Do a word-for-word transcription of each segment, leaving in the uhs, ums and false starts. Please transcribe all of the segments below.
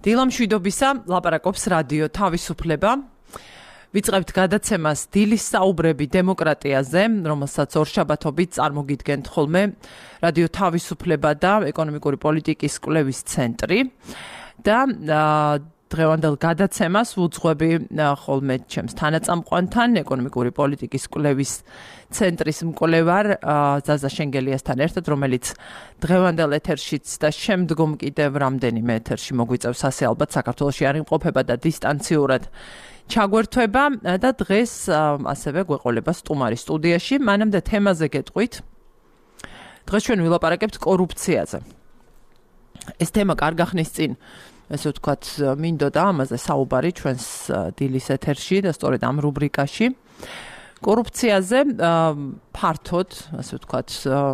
დილამშვიდობისა, ლაპარაკობს რადიო თავისუფლება. ვიწყებთ გადაცემას დილის საუბრები დემოკრატიაზე, რომელსაც ორშაბათობით წარმოგიდგენთ ხოლმე რადიო თავისუფლება და ეკონომიკური პოლიტიკის კვლევის ცენტრი. და დღევანდელ გადაცემას ვუძღვები ხოლმე ჩემს თანაწამყვანთან, ეკონომიკური პოლიტიკის კვლევის ცენტრის მკვლევარ ზაზა შენგელიასთან ერთად, რომელიც დღევანდელ ეთერშიც და შემდგომ კიდევ რამდენიმე ეთერში მოგვიწევს, ასე ალბათ საქართველოში არ იმყოფება და დისტანციურად ჩაგვერთვება და დღეს ასევე გვეყოლება სტუმარი სტუდიაში. მანამდე თემაზე გეტყვით. დღეს ჩვენ ვილაპარაკებთ კორუფციაზე. ეს თემა კარგა ხნის წინ, ესე ვთქვათ, მინდოდა ამაზე საუბარი ჩვენს დილის ეთერში და სწორედ ამ რუბრიკაში. კორუფციაზე ფართოდ, ასე ვთქვათ,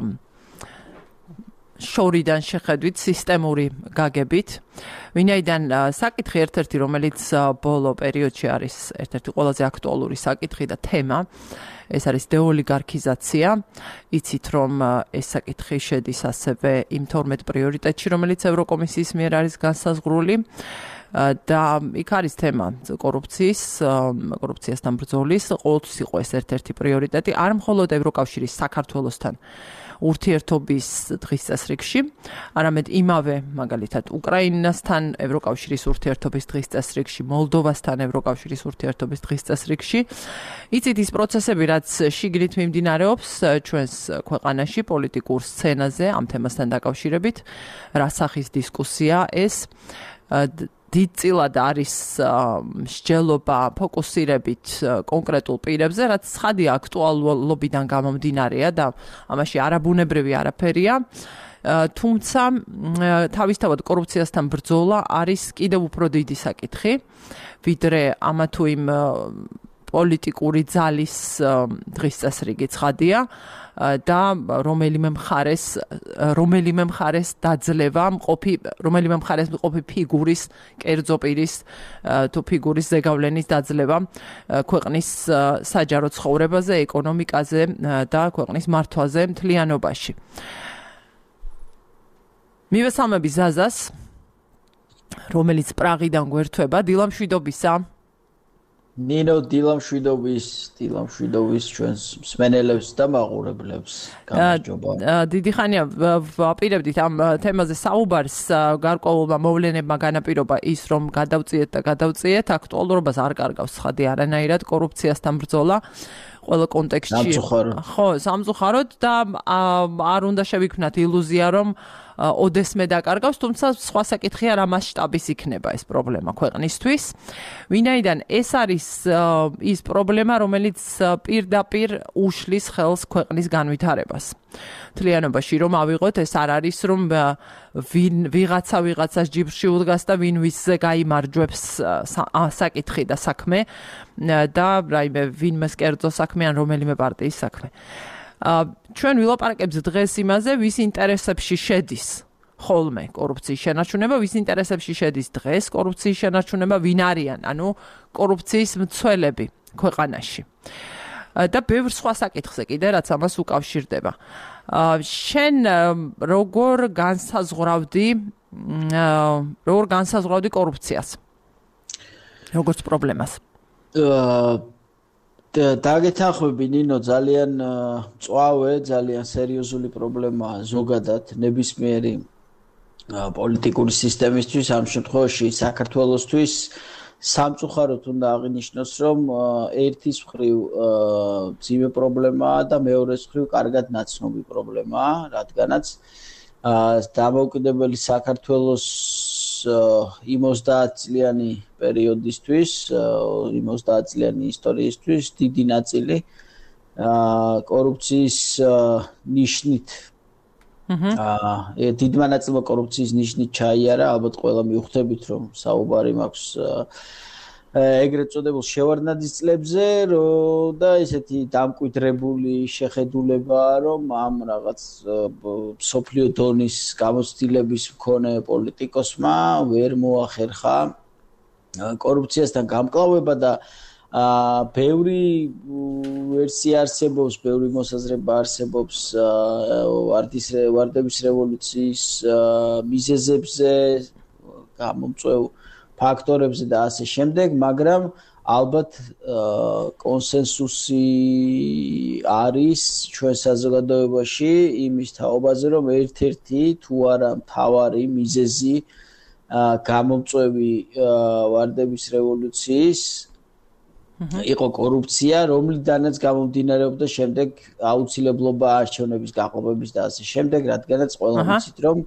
შორიდან შეხედვით, სისტემური გაგებით. ვინაიდან საკითხი ერთ-ერთი, რომელიც ბოლო პერიოდში არის ერთ-ერთი ყველაზე აქტუალური საკითხი და თემა, ეს არის დეოლიგარქიზაცია. იცით, რომ ეს საკითხი შედის ასევე იმ თორმეტ პრიორიტეტში, რომელიც ევროკომისიის მიერ არის განსაზღვრული. და იქ არის თემა კორუფციის, კორუფციასთან ბრძოლის, ყოველთვის იყო ეს ერთ-ერთი პრიორიტეტი, არ მხოლოდ ევროკავშირის საქართველოსთან ურთიერთობის დღის წესრიგში, არამედ იმავე მაგალითად უკრაინასთან ევროკავშირის ურთიერთობის დღის წესრიგში, მოლდოვასთან ევროკავშირის ურთიერთობის დღის წესრიგში. იცით ის პროცესები, რაც შიგნით მიმდინარეობს ჩვენს ქვეყანაში პოლიტიკურ სცენაზე ამ თემასთან დაკავშირებით, რა სახის დისკუსია ეს დიდწილად არის მსჯელობა ფოკუსირებით კონკრეტულ პირებზე, რაც ცხადია აქტუალობიდან გამომდინარეა და ამაში არაბუნებრივი არაფერია. თუმცა თავისთავად კორუფციასთან ბრძოლა არის კიდევ უფრო დიდი საკითხი, ვიდრე ამა თუ იმ პოლიტიკური ძალის დღის წესრიგი ცხადია და რომელიმე მხარეს რომელიმე მხარეს დაძლევა მყოფი რომელიმე მხარეს მყოფი ფიგურის, კერძო პირის თუ ფიგურის ზეგავლენის დაძლევა ქვეყნის საჯარო ცხოვრებაზე, ეკონომიკაზე და ქვეყნის მართვაზე მთლიანობაში. მივესალმები ზაზას, რომელიც პრაღიდან გვერდება. დილამშვიდობისა. ნინო, დილამშვიდობის, დილამშვიდობის ჩვენს მსმენელებს და მაყურებლებს. გამარჯობა. დიდი ხანია ვაპირებდით ამ თემაზე საუბარს, გარკვეულმა მოვლენებმა განაპირობა ის, რომ გადავწიეთ და გადავწიეთ, აქტუალურობას არ კარგავს ცხადი არანაირად კორუფციასთან ბრძოლა. ყველა კონტექსტში. ხო, სამწუხაროდ და არ უნდა შევიქმნათ ილუზია, რომ ოდესმე დაკარგავს, თუმცა სხვა საკითხია რა მასშტაბის იქნება ეს პრობლემა ქვეყნისთვის. ვინაიდან ეს არის ის პრობლემა, რომელიც პირდაპირ უშლის ხელს ქვეყნის განვითარებას. მთლიანობაში რომ ავიღოთ, ეს არ არის რომ ვინ ვიღაცა ვიღაცას ჯიბრში უდგას და ვინ ვისზე გაიმარჯვებს საკითხი და საქმე და რაიმე ვინმე კერძო საქმე ან რომელიმე პარტიის საქმე. ჩვენ ვილაპარაკებთ დღეს იმაზე, ვის ინტერესებში შედის ხოლმე კორუფციის შენარჩუნება, ვის ინტერესებში შედის დღეს კორუფციის შენარჩუნება, ვინ არიან, ანუ კორუფციის მცველები ქვეყანაში. და ბევრ სხვა საკითხზე კიდე, რაც ამას უკავშირდება. შენ როგორ განსაზღვრავდი როგორ განსაზღვრავდი კორუფციას? როგორც პრობლემას? დაგეთანხმები ნინო, ძალიან მწვავე, ძალიან სერიოზული პრობლემაა ზოგადად ნებისმიერი პოლიტიკური სისტემისთვის, ამ შემთხვევაში საქართველოსთვის. სამწუხაროდ უნდა აღინიშნოს, რომ ერთის მხრივ ძიმე პრობლემაა და მეორეს მხრივ კარგად ნაცნობი პრობლემაა, რადგანაც დამოუკიდებელი საქართველოს იმ ოცდაათწლიანი პერიოდისთვის, იმ ოცდაათწლიანი ისტორიისთვის დიდი ნაწილი კორუფციის ნიშნით აა დიდმა ნაწილმა კორუფციის ნიშნით ჩაიარა, ალბათ ყველა მიუხვდებით, რომ საუბარი მაქვს ეგრეთ წოდებულ შევარდნაძის წლებზე და ესეთი დამკვიდრებული შეხედულებაა, რომ ამ რაღაც მსოფლიო დონის გამოცდილების მქონე პოლიტიკოსმა ვერ მოახერხა კორუფციასთან გამკლავება და ბევრი ვერსია არსებობს, ბევრი მოსაზრება არსებობს ვარდის ვარდების რევოლუციის მიზეზებზე, გამომწვევ ფაქტორებზე და ასე შემდეგ, მაგრამ ალბათ კონსენსუსი არის ჩვენ საზოგადოებაში იმის თაობაზე, რომ ერთ-ერთი თუ არა მთავარი მიზეზი გამომწვევი ვარდების რევოლუციის იყო კორუფცია, რომლიდანაც გამომდინარეობდა შემდეგ აუცილებლობა არჩევნების გაყოფების და ასე შემდეგ, რადგანაც ყველა ვიცით, რომ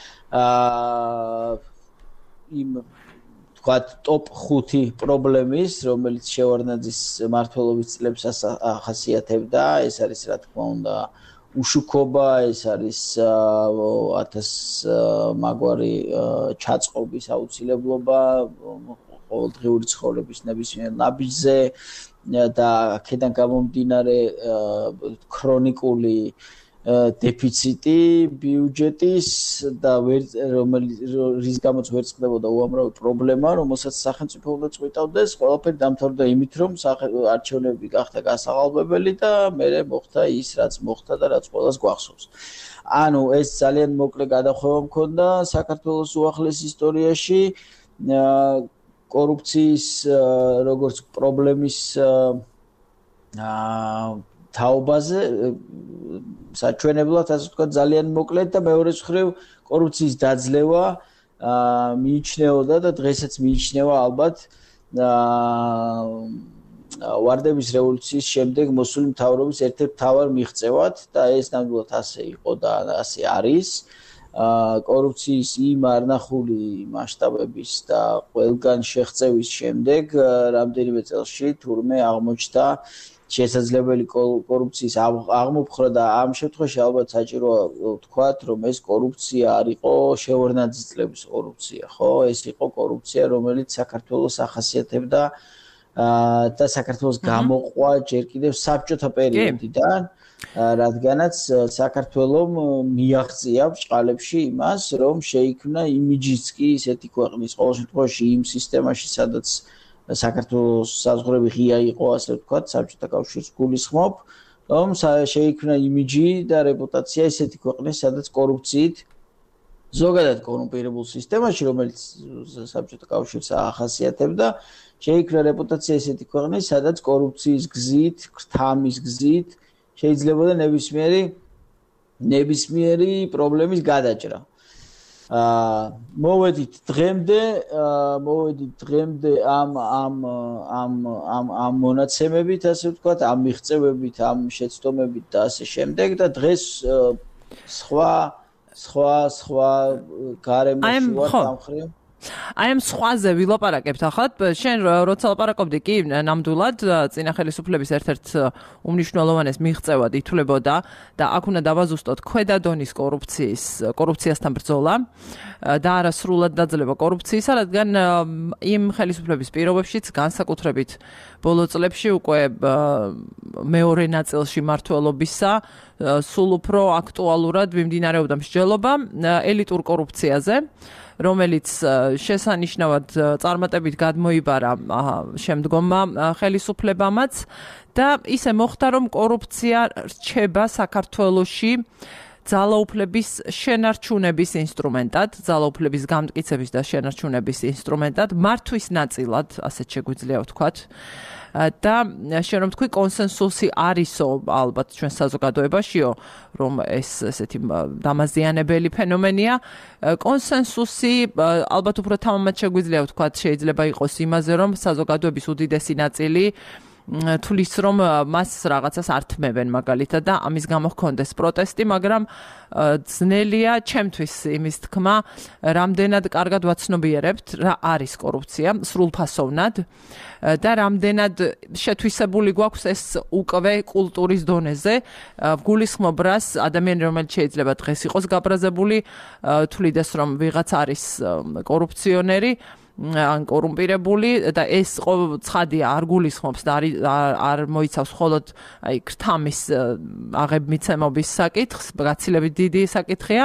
აა იმ ვთქვათ, ტოპ ხუთი პრობლემის, რომელიც შევარდნაძის მმართველობის წლებს ახასიათებდა, ეს არის რა თქმა უნდა უშუქობა, ეს არის ათას მაგვარი ჩაწყობის აუცილებლობა, ყოველდღიური ცხოვრების ნებისმიერ ნაბიჯზე და აქედან გამომდინარე ქრონიკული დეფიციტი ბიუჯეტის და რის გამოც ვერ წყდებოდა უამრავი პრობლემა, რომელსაც სახელმწიფო უნდა წვიტავდეს, ყველაფერი დამთავრდა იმით, რომ არჩევნები გახდა გასაღალბებელი და მერე მოხდა ის, რაც მოხდა და რაც ყველას გვახსოვს. ანუ ეს ძალიან მოკლე გადახვევა მქონდა საქართველოს უახლეს ისტორიაში კორუფციის როგორც პრობლემის აა თაობაზე საჩვენებლად ასე ვთქვათ ძალიან მოკლედ და მეორე მხრივ კორუფციის დაძლევა მიიჩნეოდა და დღესაც მიიჩნევა ალბათ ვარდების რევოლუციის შემდეგ მოსული მთავრობის ერთ-ერთ მთავარ მიღწევად და ეს ნამდვილად ასე იყო და ასე არის. კორუფციის იმ არნახული მასშტაბების და ყველგან შეღწევის შემდეგ რამდენიმე წელში თურმე აღმოჩნდა შესაძლებელი კორუფციის აღმოფხვრა და ამ შემთხვევაში ალბათ საჭიროა ვთქვათ, რომ ეს კორუფცია არ იყო შევარდნაძის წლების კორუფცია, ხო? ეს იყო კორუფცია, რომელიც საქართველოს ახასიათებდა და საქართველოს გამოყვა ჯერ კიდევ საბჭოთა პერიოდიდან, რადგანაც საქართველომ მიაღწია ბრჭყალებში იმას, რომ შეიქმნა იმიჯიც კი ისეთი ქვეყნის ყოველ შემთხვევაში იმ სისტემაში, სადაც საქართველოს საზღვრები ღია იყო, ასე ვთქვათ, საბჭოთა კავშირს გულისხმობ, რომ შეიქმნა იმიჯი და რეპუტაცია ისეთი ქვეყნის, სადაც კორუფციით ზოგადად კორუმპირებულ სისტემაში, რომელიც საბჭოთა კავშირს ახასიათებდა, შეიქმნა რეპუტაცია ისეთი ქვეყნის, სადაც კორუფციის გზით, ქრთამის გზით შეიძლებოდა ნებისმიერი ნებისმიერი პრობლემის გადაჭრა. აა მოვედით დღემდე, მოვედით დღემდე ამ ამ ამ ამ ამ მონაცემებით, ასე ვთქვათ, ამ მიღწევებით, ამ შეცდომებით და ასე შემდეგ და დღეს სხვა სხვა სხვა გარემოში ვარ სამხრეთ აი ამ სხვაზე ვილაპარაკებთ ახლა შენ როცა ლაპარაკობდი კი ნამდვილად წინა ხელისუფლების ერთ-ერთ უმნიშვნელოვანეს მიღწევად ითვლებოდა და აქ უნდა დავაზუსტოთ ქვედა დონის კორუფციის კორუფციასთან ბრძოლა და არასრულად დაძლევა კორუფციისა, რადგან იმ ხელისუფლების პირობებშიც განსაკუთრებით ბოლო წლებში უკვე მეორე ნაწილში მმართველობისა სულ უფრო აქტუალურად მიმდინარეობდა მსჯელობა ელიტურ კორუფციაზე, რომელიც შესანიშნავად წარმატებით გადმოიბარა შემდგომმა ხელისუფლებამაც და ისე მოხდა, რომ კორუფცია რჩება საქართველოში ძალაუფლების შენარჩუნების ინსტრუმენტად, ძალაუფლების გამტკიცების და შენარჩუნების ინსტრუმენტად, მართვის ნაწილად, ასეთ შეგვიძლია ვთქვათ. და შენ რომ თქვი კონსენსუსი არისო ალბათ ჩვენ საზოგადოებაშიო, რომ ეს ესეთი დამაზიანებელი ფენომენია. კონსენსუსი ალბათ უფრო თამამად შეგვიძლია ვთქვათ, შეიძლება იყოს იმაზე, რომ საზოგადოების უდიდესი ნაწილი თulis რომ მას რაღაცას ართმევენ მაგალითად და ამის გამო ჰქონდეს პროტესტი, მაგრამ ძნელია ჩემთვის იმის თქმა, რამდენად კარგად ვაცნობიერებთ რა არის კორუფცია სრულფასოვნად და რამდენად შეთვისებული გვაქვს ეს უკვე კულტურის დონეზე. ვგულისხმობ რას ადამიანი, რომელიც შეიძლება დღეს იყოს გაბრაზებული, თulides რომ ვიღაც არის კორუფციონერი ან კორუმპირებული და ეს ცხადია არ გულისხმობს და არ მოიცავს მხოლოდ აი ქრთამის აღებმიცემობის საკითხს, გაცილებით დიდი საკითხია.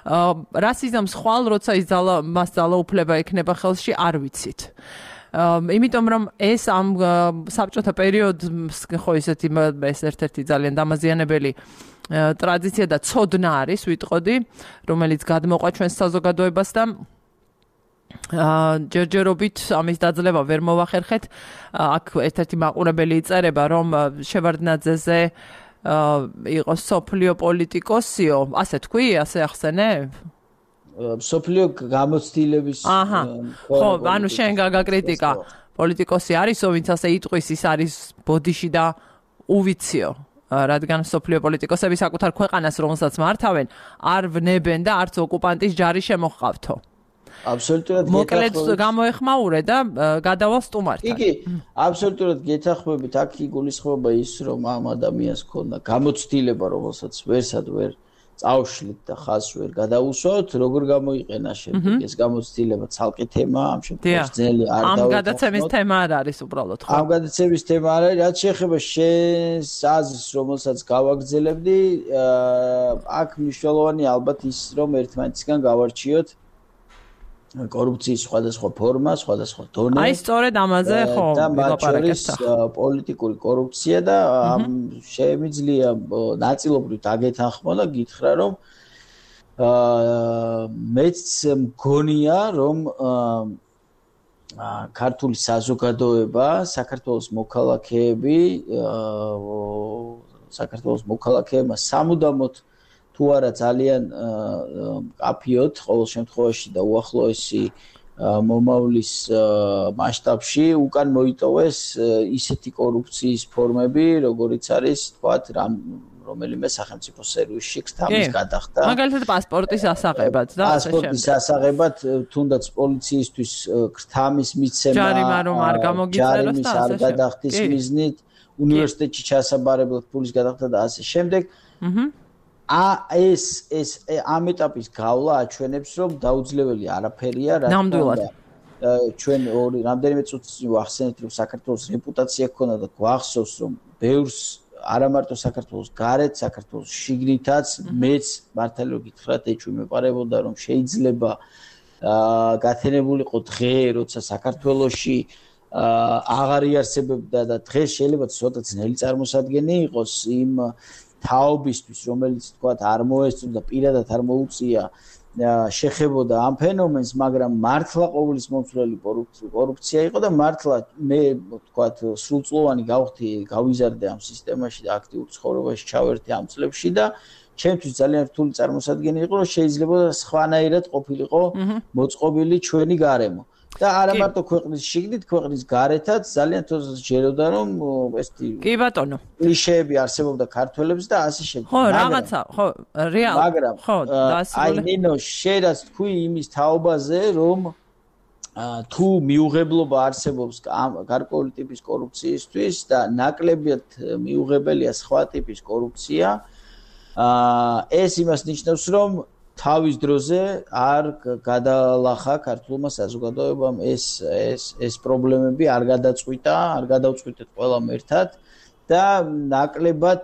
რას იზამს ხვალ, როცა ის ძალა მას ძალაუფლება ექნება ხელში, არ ვიცით. იმიტომ რომ ეს ამ საბჭოთა პერიოდს ხო ისეთი ეს ერთ-ერთი ძალიან დამაზიანებელი ტრადიცია და ცოდნა არის, ვიტყოდი, რომელიც გადმოყვა ჩვენს საზოგადოებას და ჯერჯერობით ამის დაძლევა ვერ მოვახერხეთ. აქ ერთ-ერთი მაყურებელი იწერება, რომ შევარდნაძეზე იყო სოფლიო პოლიტიკოსიო, ასე თქვი, ასე ახსენებ? სოფლიო გამოცდილების ხო, ანუ შენ გაგაკრიტიკა პოლიტიკოსი არისო, ვინც ასე იტყვის, ის არის ბოდიში და უვიციო. რადგან სოფლიო პოლიტიკოსები საკუთარ ქვეყანას, რომელსაც მართავენ, არ ვნებენ და არც ოკუპანტის ჯარი შემოჰყავთო. აბსოლუტურად მოკლედ გამოეხმაურე და გადავალ სტუმართან. იგი აბსოლუტურად გეთახმებით, აქ იგულისხმება ის, რომ ამ ადამიანს ქონდა გამოცდილება, რომელსაც ვერსად ვერ წავშლით და ხაზს ვერ გადაუსვათ, როგორ გამოიყენა შემდეგ ეს გამოცდილება ცალკე თემა, ამ შემთხვევაში ძნელი არ დავეთანხმოთ. ამ გადაცემის თემა არ არის უბრალოდ, ხო? ამ გადაცემის თემა არ არის, რაც შეეხება შენს აზრს, რომელსაც გავაგრძელებდი, აქ მნიშვნელოვანი ალბათ ის, რომ ერთმანეთისგან გავარჩიოთ კორუფციის სხვადასხვა ფორმა, სხვადასხვა დონე. აი სწორედ ამაზე ხო ვილაპარაკეთ. პოლიტიკური კორუფცია და შემიძლია ნაწილობრივ დაგეთანხმა და გითხრა, რომ მეც მგონია, რომ ქართული საზოგადოება, საქართველოს მოქალაქეები, საქართველოს მოქალაქეებმა სამუდამოდ თუ არა ძალიან კაფიოთ ყოველ შემთხვევაში და უახლოესი მომავლის მასშტაბში უკან მოიტოვეს ისეთი კორუფციის ფორმები, როგორიც არის, თქვათ, რომელიმე სახელმწიფო სერვისში ქთამის გადახდა. მაგალითად პასპორტის ასაღებად და ასე შემდეგ. პასპორტის ასაღებად, თუნდაც პოლიციისთვის ქთამის მიცემა, ჯარიმა რომ არ გამოგიწეროს და ასე გადახდის მიზნით, უნივერსიტეტში ჩასაბარებლად ფულის გადახდა და ასე შემდეგ. აჰა ა ეს ეს ამ ეტაპის გავლა აჩვენებს, რომ დაუძლეველი არაფერია, რა თქმა უნდა. ჩვენ ორი რამდენიმე წუთის წინ ვახსენეთ, რომ საქართველოს რეპუტაცია ჰქონდა და გვახსოვს, რომ ბევრს არა მარტო საქართველოს გარეთ, საქართველოს შიგნითაც მეც მართალი რომ გითხრათ, ეჭვი მეპარებოდა, რომ შეიძლება გათენებულიყო დღე, როცა საქართველოში აღარ იარსებებდა და დღეს შეიძლება ცოტა ძნელი წარმოსადგენი იყოს იმ თაობისთვის, რომელიც თქვათ არ მოესწრო და პირადად არ მოუწია შეხებოდა ამ ფენომენს, მაგრამ მართლა ყოვლის მომცვლელი კორუფცია იყო და მართლა მე თქვათ სრულწლოვანი გავხდი, გავიზარდე ამ სისტემაში და აქტიურ ცხოვრებაში ჩავერთე ამ წლებში და ჩემთვის ძალიან რთული წარმოსადგენი იყო, რომ შეიძლება სხვანაირად ყოფილიყო მოწყობილი ჩვენი გარემო. და არა მარტო ქვეყნის შიგნით, ქვეყნის გარეთაც ძალიან თოზს ჯეროდა, რომ ესეთი კი ბატონო კლიშეები არსებობდა ქართველებს და ასე შემდეგ. ხო, რაღაცა, ხო, რეალ. მაგრამ ხო, აი ნინო, შეიძლება თქვი იმის თაობაზე, რომ თუ მიუღებლობა არსებობს გარკვეული ტიპის კორუფციისთვის და ნაკლებად მიუღებელია სხვა ტიპის კორუფცია, ეს იმას ნიშნავს, რომ თავის დროზე არ გადალახა ქართულმა საზოგადოებამ ეს ეს ეს პრობლემები არ გადაწყვიტა, არ გადავწყვიტეთ ყველამ ერთად და ნაკლებად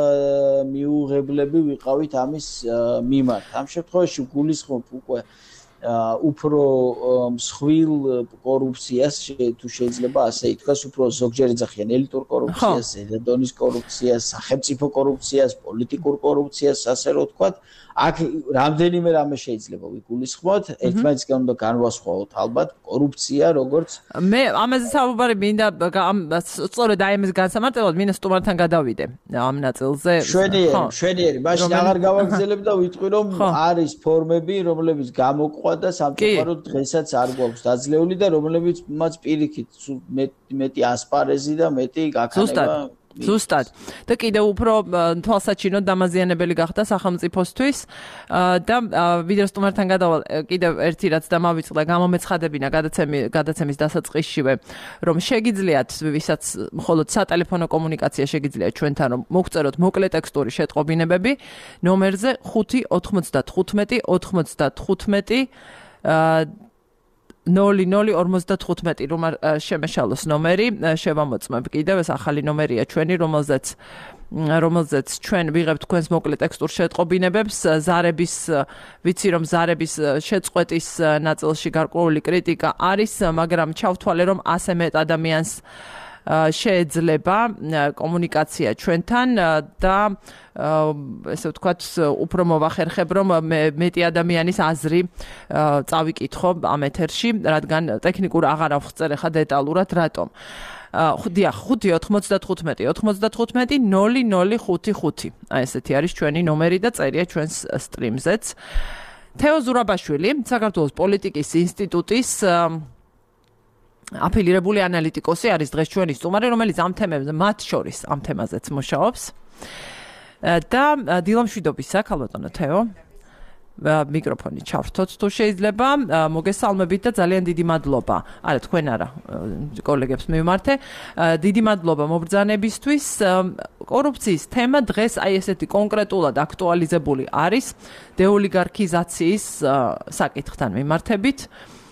მიუღებლები ვიყავით ამის მიმართ. ამ შემთხვევაში გულისხმობ უკვე უფრო მსხვილ კორუფციას, თუ შეიძლება ასე ითქვას, უფრო ზოგჯერ ეძახიან ელიტურ კორუფციას, ზედადონის კორუფციას, სახელმწიფო კორუფციას, პოლიტიკურ კორუფციას, ასე რომ ვთქვათ. აქ რამდენიმე რამე შეიძლება ვიგულისხმოთ, ერთმანეთისგან უნდა განვასხვაოთ ალბათ კორუფცია, როგორც მე ამაზე საუბარი მინდა სწორედ აი ამის განსამარტებად მინდა სტუმართან გადავიდე ამ ნაწილზე. შვენიერი, შვენიერი, მაშინ აღარ გავაგრძელებ და ვიტყვი, რომ არის ფორმები, რომლებიც გამოყვა და სამწუხაროდ დღესაც არ გვაქვს დაძლეული და რომლებიც მას პირიქით მეტი ასპარეზი და მეტი გაქანება ზუსტად და კიდევ უფრო თვალსაჩინო დამაზიანებელი გახდა სახელმწიფოსთვის და ვიდრე სტუმართან გადავალ კიდევ ერთი რაც დამავიწყდა გამომეცხადებინა გადაცემის დასაწყისშივე რომ შეგიძლიათ ვისაც მხოლოდ სატელეფონო კომუნიკაცია შეგიძლიათ ჩვენთან რომ მოგწეროთ მოკლე ტექსტური შეტყობინებები ნომერზე ხუთი ოცდათხუთმეტი ოცდათხუთმეტი ნოლი ნოლი ორმოცდათხუთმეტი რომ შემეშალოს ნომერი შევამოწმებ კიდევ ეს ახალი ნომერია ჩვენი რომელზეც რომელზეც ჩვენ ვიღებთ თქვენს მოკლე ტექსტურ შეტყობინებებს ზარების ვიცი რომ ზარების შეწყვეტის ნაწილში გარკვეული კრიტიკა არის მაგრამ ჩავთვალე რომ ასე მეტ ადამიანს შეეძლება კომუნიკაცია ჩვენთან და ესე ვთქვათ, უფრო მოვახერხებ, რომ მეტი ადამიანის აზრი წავიკითხო ამ ეთერში, რადგან ტექნიკურ აღარ ავხსწერ ახლა დეტალურად რატომ. ხუთია ხუთი ოთხმოცდათხუთმეტი ოთხმოცდათხუთმეტი ნული ნული ხუთი ხუთი. აი ესეთი არის ჩვენი ნომერი და წერია ჩვენს სტრიმზეც. თეო ზურაბაშვილი, საქართველოს პოლიტიკის ინსტიტუტის აფილირებული ანალიტიკოსი არის დღეს ჩვენი სტუმარი, რომელიც ამ თემებზე მათ შორის ამ თემაზეც მუშაობს. და დილამშვიდობისა, ქალბატონო თეო. მიკროფონი ჩავრთოთ თუ შეიძლება, მოგესალმებით და ძალიან დიდი მადლობა. არა, თქვენ არა, კოლეგებს მივმართე. დიდი მადლობა მობრძანებისთვის. კორუფციის თემა დღეს აი ესეთი კონკრეტულად აქტუალიზებული არის დეოლიგარქიზაციის საკითხთან მიმართებით.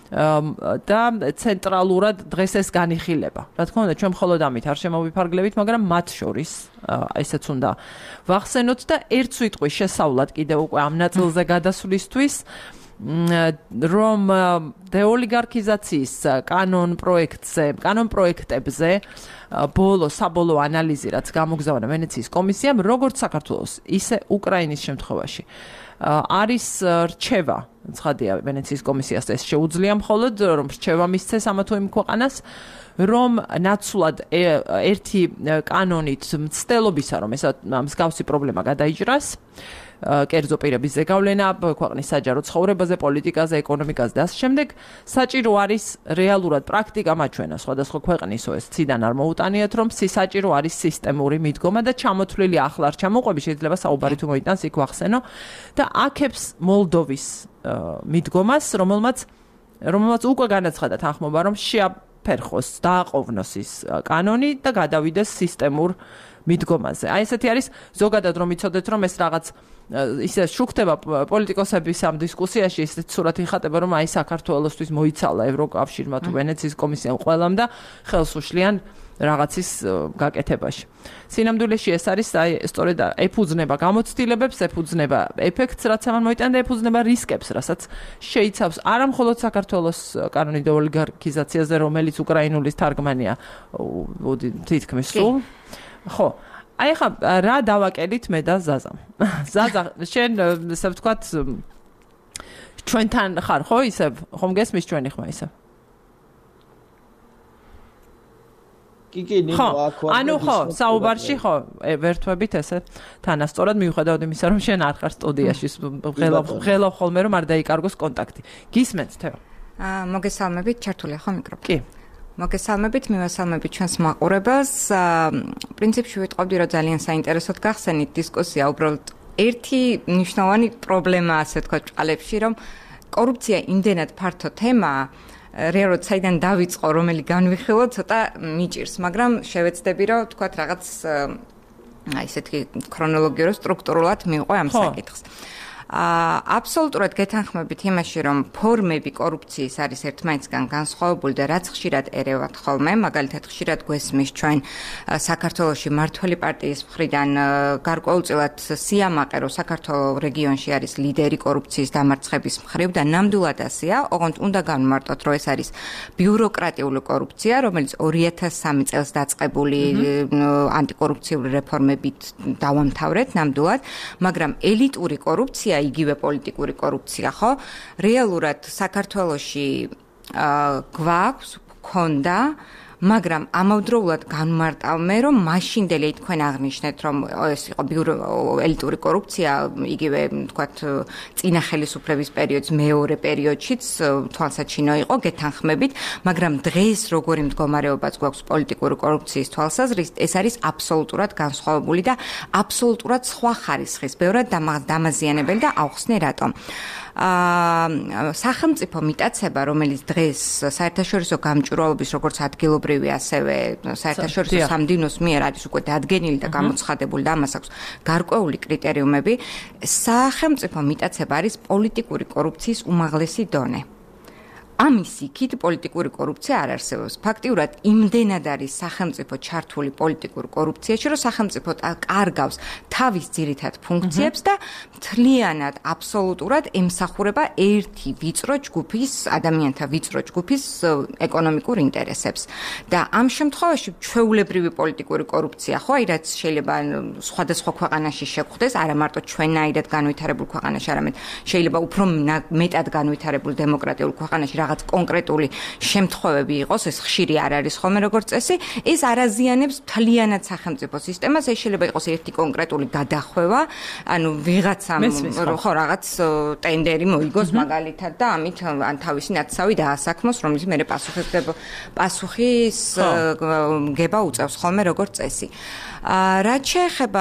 და ცენტრალურად დღეს ეს განიხილება. რა თქმა უნდა, ჩვენ მხოლოდ ამით არ შემოვიფარგლებით, მაგრამ მათ შორის ესეც უნდა ვახსენოთ და ერთ სიტყვის შესავლად კიდევ უკვე ამ ნაწილზე გადასვლისთვის, რომ დეოლიგარქიზაციის კანონ პროექტზე, კანონ პროექტებზე ბოლო საბოლოო ანალიზი რაც გამოგზავნა ვენეციის კომისიამ, როგორც საქართველოს, ისე უკრაინის შემთხვევაში არის რჩევა. ცხადია, ვენეციის კომისიას ეს შეუძლია მხოლოდ, რომ რჩევა მისცეს ამა თუ იმ ქვეყანას, რომ ნაცვლად ერთი კანონით მცდელობისა, რომ ესა მსგავსი პრობლემა გადაიჭრას, კერძო პირების ზეგავლენა ქვეყნის საჯარო ცხოვრებაზე, პოლიტიკაზე, ეკონომიკაზე და ასე შემდეგ, საჭირო არის რეალურად პრაქტიკა მაჩვენა სხვადასხვა ქვეყნისო ეს ციდან არ მოუტანიათ, რომ საჭირო არის სისტემური მიდგომა და ჩამოთვლილი ახლა არ ჩამოყვები, შეიძლება საუბარი თუ მოიტანს იქ ვახსენო და აქებს მოლდოვის მიდგომას, რომელმაც რომელმაც უკვე განაცხადა თანხმობა, რომ შეაფერხოს, დააყოვნოს ის კანონი და გადავიდეს სისტემურ მიდგომაზე. აი ესეთი არის ზოგადად რომ იცოდეთ, რომ ეს რაღაც ისე შუქდება პოლიტიკოსების ამ დისკუსიაში, ისეთ სურათი ხატება, რომ აი საქართველოსთვის მოიცალა ევროკავშირმა თუ ვენეციის კომისიამ ყველამ და ხელს უშლიან რაღაცის გაკეთებაში. სინამდვილეში ეს არის აი სწორედ ეფუძნება გამოცდილებებს, ეფუძნება ეფექტს, რაც ამან მოიტანა და ეფუძნება რისკებს, რასაც შეიცავს არა მხოლოდ საქართველოს კანონი დეოლიგარქიზაციაზე, რომელიც უკრაინულის თარგმანია, თითქმის სულ. ხო, აი ხა რა დავაკელით მე და ზაზა. ზაზა, შენ ესე ვთქვათ ჩვენთან ხარ, ხო, ისევ ხომ გესმის ჩვენი ხმა ისევ? კი, კი, ნუ აქ ვარ. ანუ ხო, საუბარში ხო, ვერთვებით ესე თანასწორად მიუხედავად იმისა, რომ შენ არ ხარ სტუდიაში, ღელავ ღელავ ხოლმე რომ არ დაიკარგოს კონტაქტი. გისმენთ თეო? აა, მოგესალმებით, ჩართულია ხო მიკროფონი? კი. მოგესალმებით, მივესალმებით ჩვენს მაყურებელს. პრინციპში ვიტყობდი, რომ ძალიან საინტერესოდ გახსენით დისკუსია, უბრალოდ ერთი მნიშვნელოვანი პრობლემა, ასე თქვა, ჭალებში, რომ კორუფცია იმდენად ფართო თემაა, რეალურად საიდან დავიწყო, რომელი განვიხილო, ცოტა მიჭირს, მაგრამ შევეცდები, რომ თქვა რაღაც აი ესეთი ქრონოლოგიურად, სტრუქტურულად მივყვე ამ საკითხს. აა აბსოლუტურად გეთანხმებით იმაში, რომ ფორმები კორუფციის არის ერთმანეთისგან განსხვავებული და რაც ხშირად ერევათ ხოლმე, მაგალითად ხშირად გვესმის ჩვენ საქართველოში მართველი პარტიის მხრიდან გარკვეულწილად სიამაყე, რომ საქართველოს რეგიონში არის ლიდერი კორუფციის დამარცხების მხრივ და ნამდვილად ასეა, ოღონდ უნდა განმარტოთ, რომ ეს არის ბიუროკრატიული კორუფცია, რომელიც ორი ათას სამი წელს დაწყებული ანტიკორუფციული რეფორმებით დავამთავრეთ ნამდვილად, მაგრამ ელიტური კორუფცია იგივე პოლიტიკური კორუფცია, ხო? რეალურად საქართველოში გვაქვს, გქონდა, მაგრამ ამავდროულად განმარტავმე, რომ მაშინდელი თქვენ აღნიშნეთ, რომ ეს იყო ელიტური კორუფცია, იგივე თქვათ წინა ხელისუფლების პერიოდის მეორე პერიოდშიც თვალსაჩინო იყო, გეთანხმებით, მაგრამ დღეს როგორი მდგომარეობაც გვაქვს პოლიტიკური კორუფციის თვალსაზრისით, ეს არის აბსოლუტურად განსხვავებული და აბსოლუტურად სხვა ხარისხის, ბევრად დამაზიანებელი და ავხსნე რატომ. აა სახელმწიფო მიტაცება, რომელიც დღეს საერთაშორისო გამჭვირვალობის როგორც ადგილობრივი, ასევე საერთაშორისო სამდივნოს მიერ არის უკვე დადგენილი და გამოცხადებული და ამას აქვს გარკვეული კრიტერიუმები, სახელმწიფო მიტაცება არის პოლიტიკური კორუფციის უმაღლესი დონე. ამის იქით პოლიტიკური კორუფცია არ არსებობს. ფაქტიურად იმდენად არის სახელმწიფო ჩართული პოლიტიკურ კორუფციაში, რომ სახელმწიფო კარგავს თავის ძირითად ფუნქციებს და მთლიანად აბსოლუტურად ემსახურება ერთი ვიწრო ჯგუფის ადამიანთა ვიწრო ჯგუფის ეკონომიკურ ინტერესებს. და ამ შემთხვევაში ჩვეულებრივი პოლიტიკური კორუფცია, ხო, აი რაც შეიძლება სხვადასხვა ქვეყანაში შეგვხვდეს, არა მარტო ჩვენაირად განვითარებულ ქვეყანაში, არამედ შეიძლება უფრო მეტად განვითარებულ დემოკრატიულ ქვეყანაში რაღაც კონკრეტული შემთხვევები იყოს, ეს ხშირი არ არის ხოლმე როგორც წესი, ეს არაზიანებს მთლიანად სახელმწიფო სისტემას, ეს შეიძლება იყოს ერთი კონკრეტული გადახვევა, ანუ ვიღაცამ ხო რაღაც ტენდერი მოიგოს მაგალითად და ამით ან თავისი ნაცავი დაასაქმოს, რომელიც მერე პასუხისგება პასუხის გება უწევს ხოლმე როგორც წესი. რაც შეეხება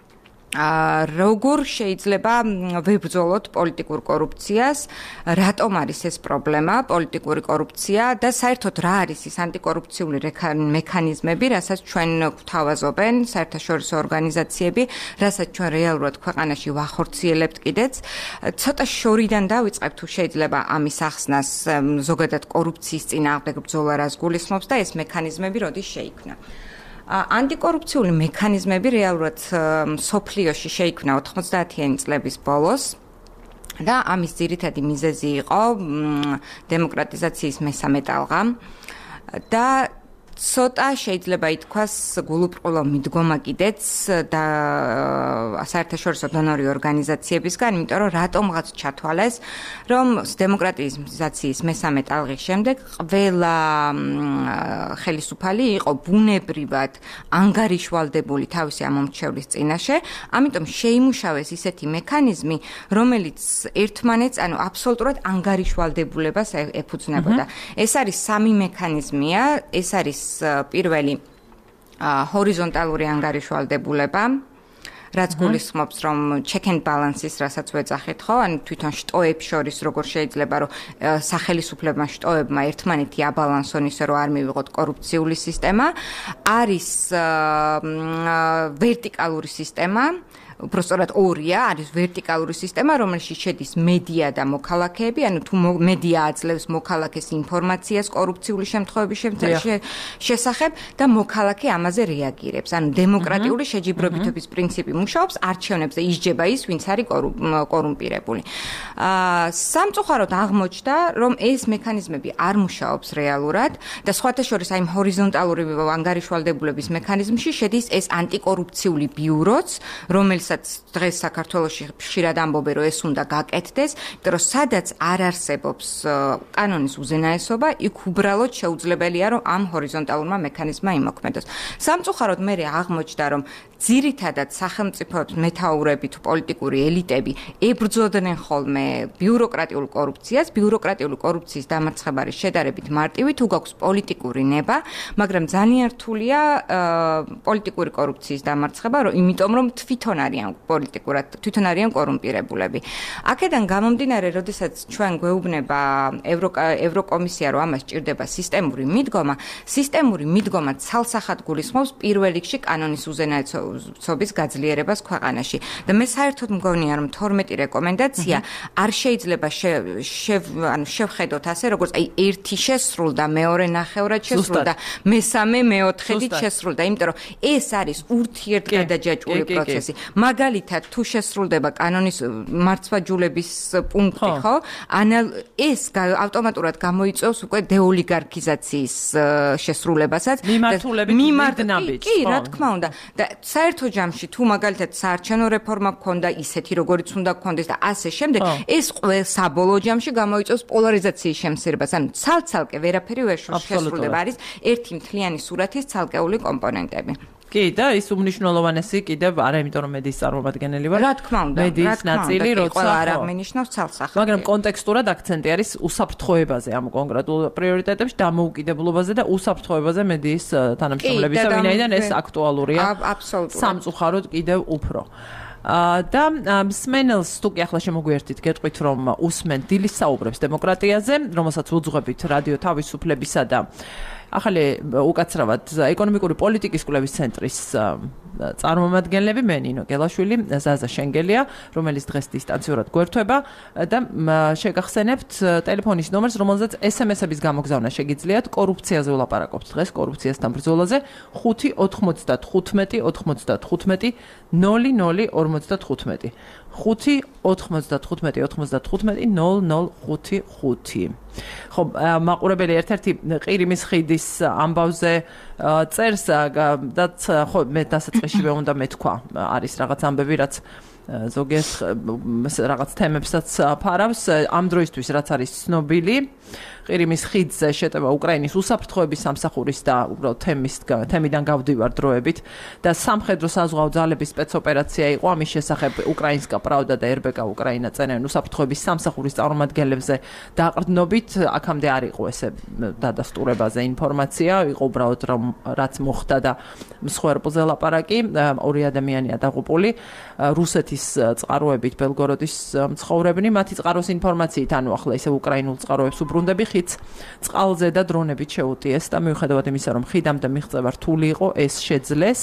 როგორ შეიძლება ვებრძოლოთ პოლიტიკურ კორუფციას, რატომ არის ეს პრობლემა, პოლიტიკური კორუფცია და საერთოდ რა არის ის ანტიკორუფციული მექანიზმები, რასაც ჩვენ გვთავაზობენ საერთაშორისო ორგანიზაციები, რასაც ჩვენ რეალურად ქვეყანაში ვახორციელებთ კიდეც. ცოტა შორიდან დავიწყებ თუ შეიძლება ამის ახსნას, ზოგადად კორუფციის წინააღმდეგ ბრძოლა რას გულისხმობს და ეს მექანიზმები როდის შეიქმნა. ანტიკორუფციული მექანიზმები რეალურად სოფლიოში შეიქმნა ოთხმოცდაათიანი წლების ბოლოს და ამის ძირითადი მიზეზი იყო დემოკრატიზაციის მესამე ტალღა და ცოტა შეიძლება ითქვას გულუბრყვილო მიდგომა კიდეც და საერთაშორისო დონორი ორგანიზაციებისგან, იმიტომ რომ რატომღაც ჩათვალეს, რომ დემოკრატიზაციის მესამე ტალღის შემდეგ ყველა ხელისუფალი იყო ბუნებრივად ანგარიშვალდებული თავისი ამომრჩევლის წინაშე, ამიტომ შეიმუშავეს ისეთი მექანიზმი, რომელიც ერთმანეთს, ანუ აბსოლუტურად ანგარიშვალდებულებას ეფუძნებოდა. ეს არის სამი მექანიზმია, ეს არის პირველი ჰორიზონტალური ანგარიშვალდებულება, რაც გულისხმობს, რომ check and balances, რასაც ვეძახით, ხო, ანუ თვითონ შტოებს შორის როგორ შეიძლება, რომ სახელისუფლებმა შტოებმა ერთმანეთი აბალანსონ ისე, რომ არ მივიღოთ კორუფციული სისტემა, არის ვერტიკალური სისტემა, უბრალოდ ორია, არის ვერტიკალური სისტემა, რომელშიც შედის მედია და მოქალაქეები, ანუ თუ მედია აძლევს მოქალაქეს ინფორმაციას კორუფციული შემთხვევების შესახებ და მოქალაქე ამაზე რეაგირებს. ანუ დემოკრატიული შეჯიბრებითობის პრინციპი მუშაობს, არჩევნებზე ისჯება ის, ვინც არის კორუმპირებული. სამწუხაროდ აღმოჩნდა, რომ ეს მექანიზმები არ მუშაობს რეალურად და სხვათა შორის აი ჰორიზონტალური ანგარიშვალდებულების მექანიზმში შედის ეს ანტიკორუფციული ბიუროც, რომელიც დღეს საქართველოში ხშირად ამბობენ, რომ ეს უნდა გაკეთდეს, იმიტომ რომ სადაც არ არსებობს კანონის უზენაესობა, იქ უბრალოდ შეუძლებელია, რომ ამ ჰორიზონტალურმა მექანიზმმა იმოქმედოს. სამწუხაროდ მე აღმოჩნდა, რომ ძირითადად სახელმწიფო მეთაურები თუ პოლიტიკური ელიტები ებრძოდნენ ხოლმე ბიუროკრატიულ კორუფციას, ბიუროკრატიული კორუფციის დამარცხება არის შედარებით მარტივი, თუ გაქვს პოლიტიკური ნება, მაგრამ ძალიან რთულია პოლიტიკური კორუფციის დამარცხება, რომ იმიტომ რომ თვითონ არიან პოლიტიკურად, თვითონ არიან კორუმპირებულები. აქედან გამომდინარე, როდესაც ჩვენ გვეუბნება ევროკომისია, რომ ამას ჭირდება სისტემური მიდგომა, სისტემური მიდგომა ცალსახად გულისხმობს პირველ რიგში კანონის უზენაესობის გაძლიერებას ქვეყანაში. და მე საერთოდ მგონია, რომ თორმეტი რეკომენდაცია არ შეიძლება ანუ შევხედოთ ასე, როგორც აი ერთი შესრულდა, მეორე ნახევრად შესრულდა, მესამე მეოთხედით შესრულდა, იმიტომ რომ ეს არის ურთიერთგადაჯაჭვული პროცესი. მაგალითად, თუ შესრულდება კანონის მარცვაჯულების პუნქტი, ხო? ეს ავტომატურად გამოიწვევს უკვე დეოლიგარქიზაციის შესრულებასაც. მიმართულებით მიგდნაბით. კი, რა თქმა უნდა. და საერთო ჯამში, თუ მაგალითად საარჩევნო რეფორმა გქონდა ისეთი, როგორიც უნდა გქონდეს და ასე შემდეგ, ეს ყველა საბოლოო ჯამში გამოიწვევს პოლარიზაციის შემცირებას. ანუ ცალ-ცალკე ვერაფერი ვერ შესრულდება, არის ერთი მთლიანი სურათის ცალკეული კომპონენტები. კი, და ის უმნიშვნელოვანესი კიდევ არა, იმიტომ რომ მედის წარმომადგენელი ვარ. რა თქმა უნდა, მედის ნაწილი, როცა არ აღნიშნავს ცალსახად. მაგრამ კონტექსტურად აქცენტი არის უსაფრთხოებაზე ამ კონკრეტულ პრიორიტეტებში, დამოუკიდებლობაზე და უსაფრთხოებაზე მედის თანამშრომლებისა, ვინაიდან ეს აქტუალურია. აბსოლუტურად. სამწუხაროდ კიდევ უფრო. და მსმენელს თუ კი ახლა შემოგვიერთით, გეტყვით რომ უსმენ დილის საუბრებს დემოკრატიაზე, რომელსაც უძღვებით რადიო თავისუფლებისა და ახალი უკაცრავად ეკონომიკური პოლიტიკის კვლევის ცენტრის წარმომადგენლები მე ნინო გელაშვილი, ზაზა შენგელია, რომელიც დღეს დისტანციურად გვერდება და შეგახსენებთ ტელეფონის ნომერს, რომელზეც ესემესების გამოგზავნა შეგიძლიათ. კორუფციაზე ვლაპარაკობთ დღეს, კორუფციასთან ბრძოლაზე. ხუთი ოთხმოცდათხუთმეტი ოთხმოცდათხუთმეტი ნული ნული ორმოცდათხუთმეტი ხუთი ოთხმოცდათხუთმეტი ოთხმოცდათხუთმეტი ნული ნული ხუთი ხუთი. ხო, მაყურებელი ერთ-ერთი ყირიმის ხიდის ამბავზე წერს და ხო მე დასაწყისშივე უნდა მეთქვა, არის რაღაც ამბები, რაც ზოგიერთ რაღაც თემებსაც ფარავს. ამ დროისთვის რაც არის ცნობილი, ყირიმის ხიდზე შეტევა უკრაინის უსაფრთხოების სამსახურის და უბრალოდ თემის თემიდან გავდივარ დროებით და სამხედრო საზღვაო ძალების სპეცოპერაცია იყო. ამის შესახებ უკრაინსკა პრავდა და er be ka უკრაინა წერენ უსაფრთხოების სამსახურის წარმომადგენლებზე დაყრდნობით. აქამდე არ იყო ესე დადასტურებაზე ინფორმაცია, იყო უბრალოდ რაც მოხდა და მსხვერპლზე ლაპარაკი. ორი ადამიანია დაღუპული. რუსეთის წყაროებით ბელგოროდის მცხოვრებნი, მათი წყაროს ინფორმაციით, ანუ ახლა ისე უკრაინულ წყაროებს უბრუნდები, ხიდს წყალზე და დრონებით შეუტიეს და მიუხედავად იმისა, რომ ხიდამდე მიღწევა რთული იყო, ეს შეძლეს.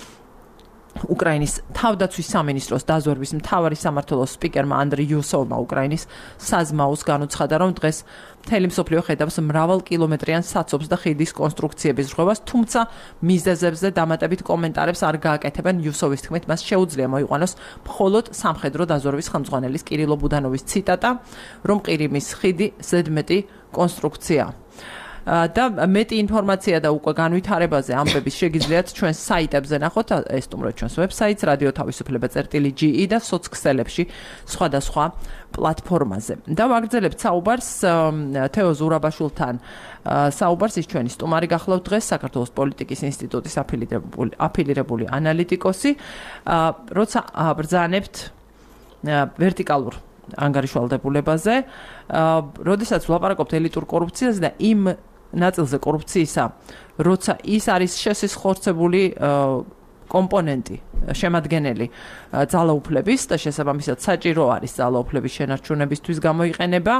უკრაინის თავდაცვის სამინისტროს დაზვერვის მთავარი სამმართველოს სპიკერმა ანდრეი იუსოვმა უკრაინის საზმაოს განუცხადა, რომ დღეს მთელი მსოფლიო ხედავს მრავალ კილომეტრიან საცობს და ხიდის კონსტრუქციების რღვევას, თუმცა მიზეზებზე დამატებით კომენტარებს არ გააკეთებენ. იუსოვის თქმით, მას შეუძლია მოიყვანოს მხოლოდ სამხედრო დაზვერვის ხელმძღვანელის კირილო ბუდანოვის ციტატა, რომ ყირიმის ხიდი ზედმეტი კონსტრუქცია. და მეტი ინფორმაცია და უკვე განვითარებაზე ამბების შეგიძლიათ ჩვენს საიტებზე ნახოთ, ესტუმროთ ჩვენს ვებსაიტს რადიო თავისუფლება წერტილი ჯი ი და სოციქსელებში სხვადასხვა პლატფორმაზე. და ვაგრძელებთ საუბარს თეო ზურაბაშვილთან. საუბარს ის ჩვენი სტუმარი გახლავთ დღეს, საქართველოს პოლიტიკის ინსტიტუტის აფილირებული აფილირებული ანალიტიკოსი. როცა ბრძანებთ ვერტიკალურ ანგარიშვალდებულებაზე, როდესაც ვლაპარაკობთ ელიტურ კორუფციაზე და იმ ნაწილზე კორუფციისა, როცა ის არის შესახორცებული კომპონენტი, შემადგენელი ძალაუფლების და შესაბამისად საჭირო არის ძალაუფლების შენარჩუნებისთვის გამოიყენება.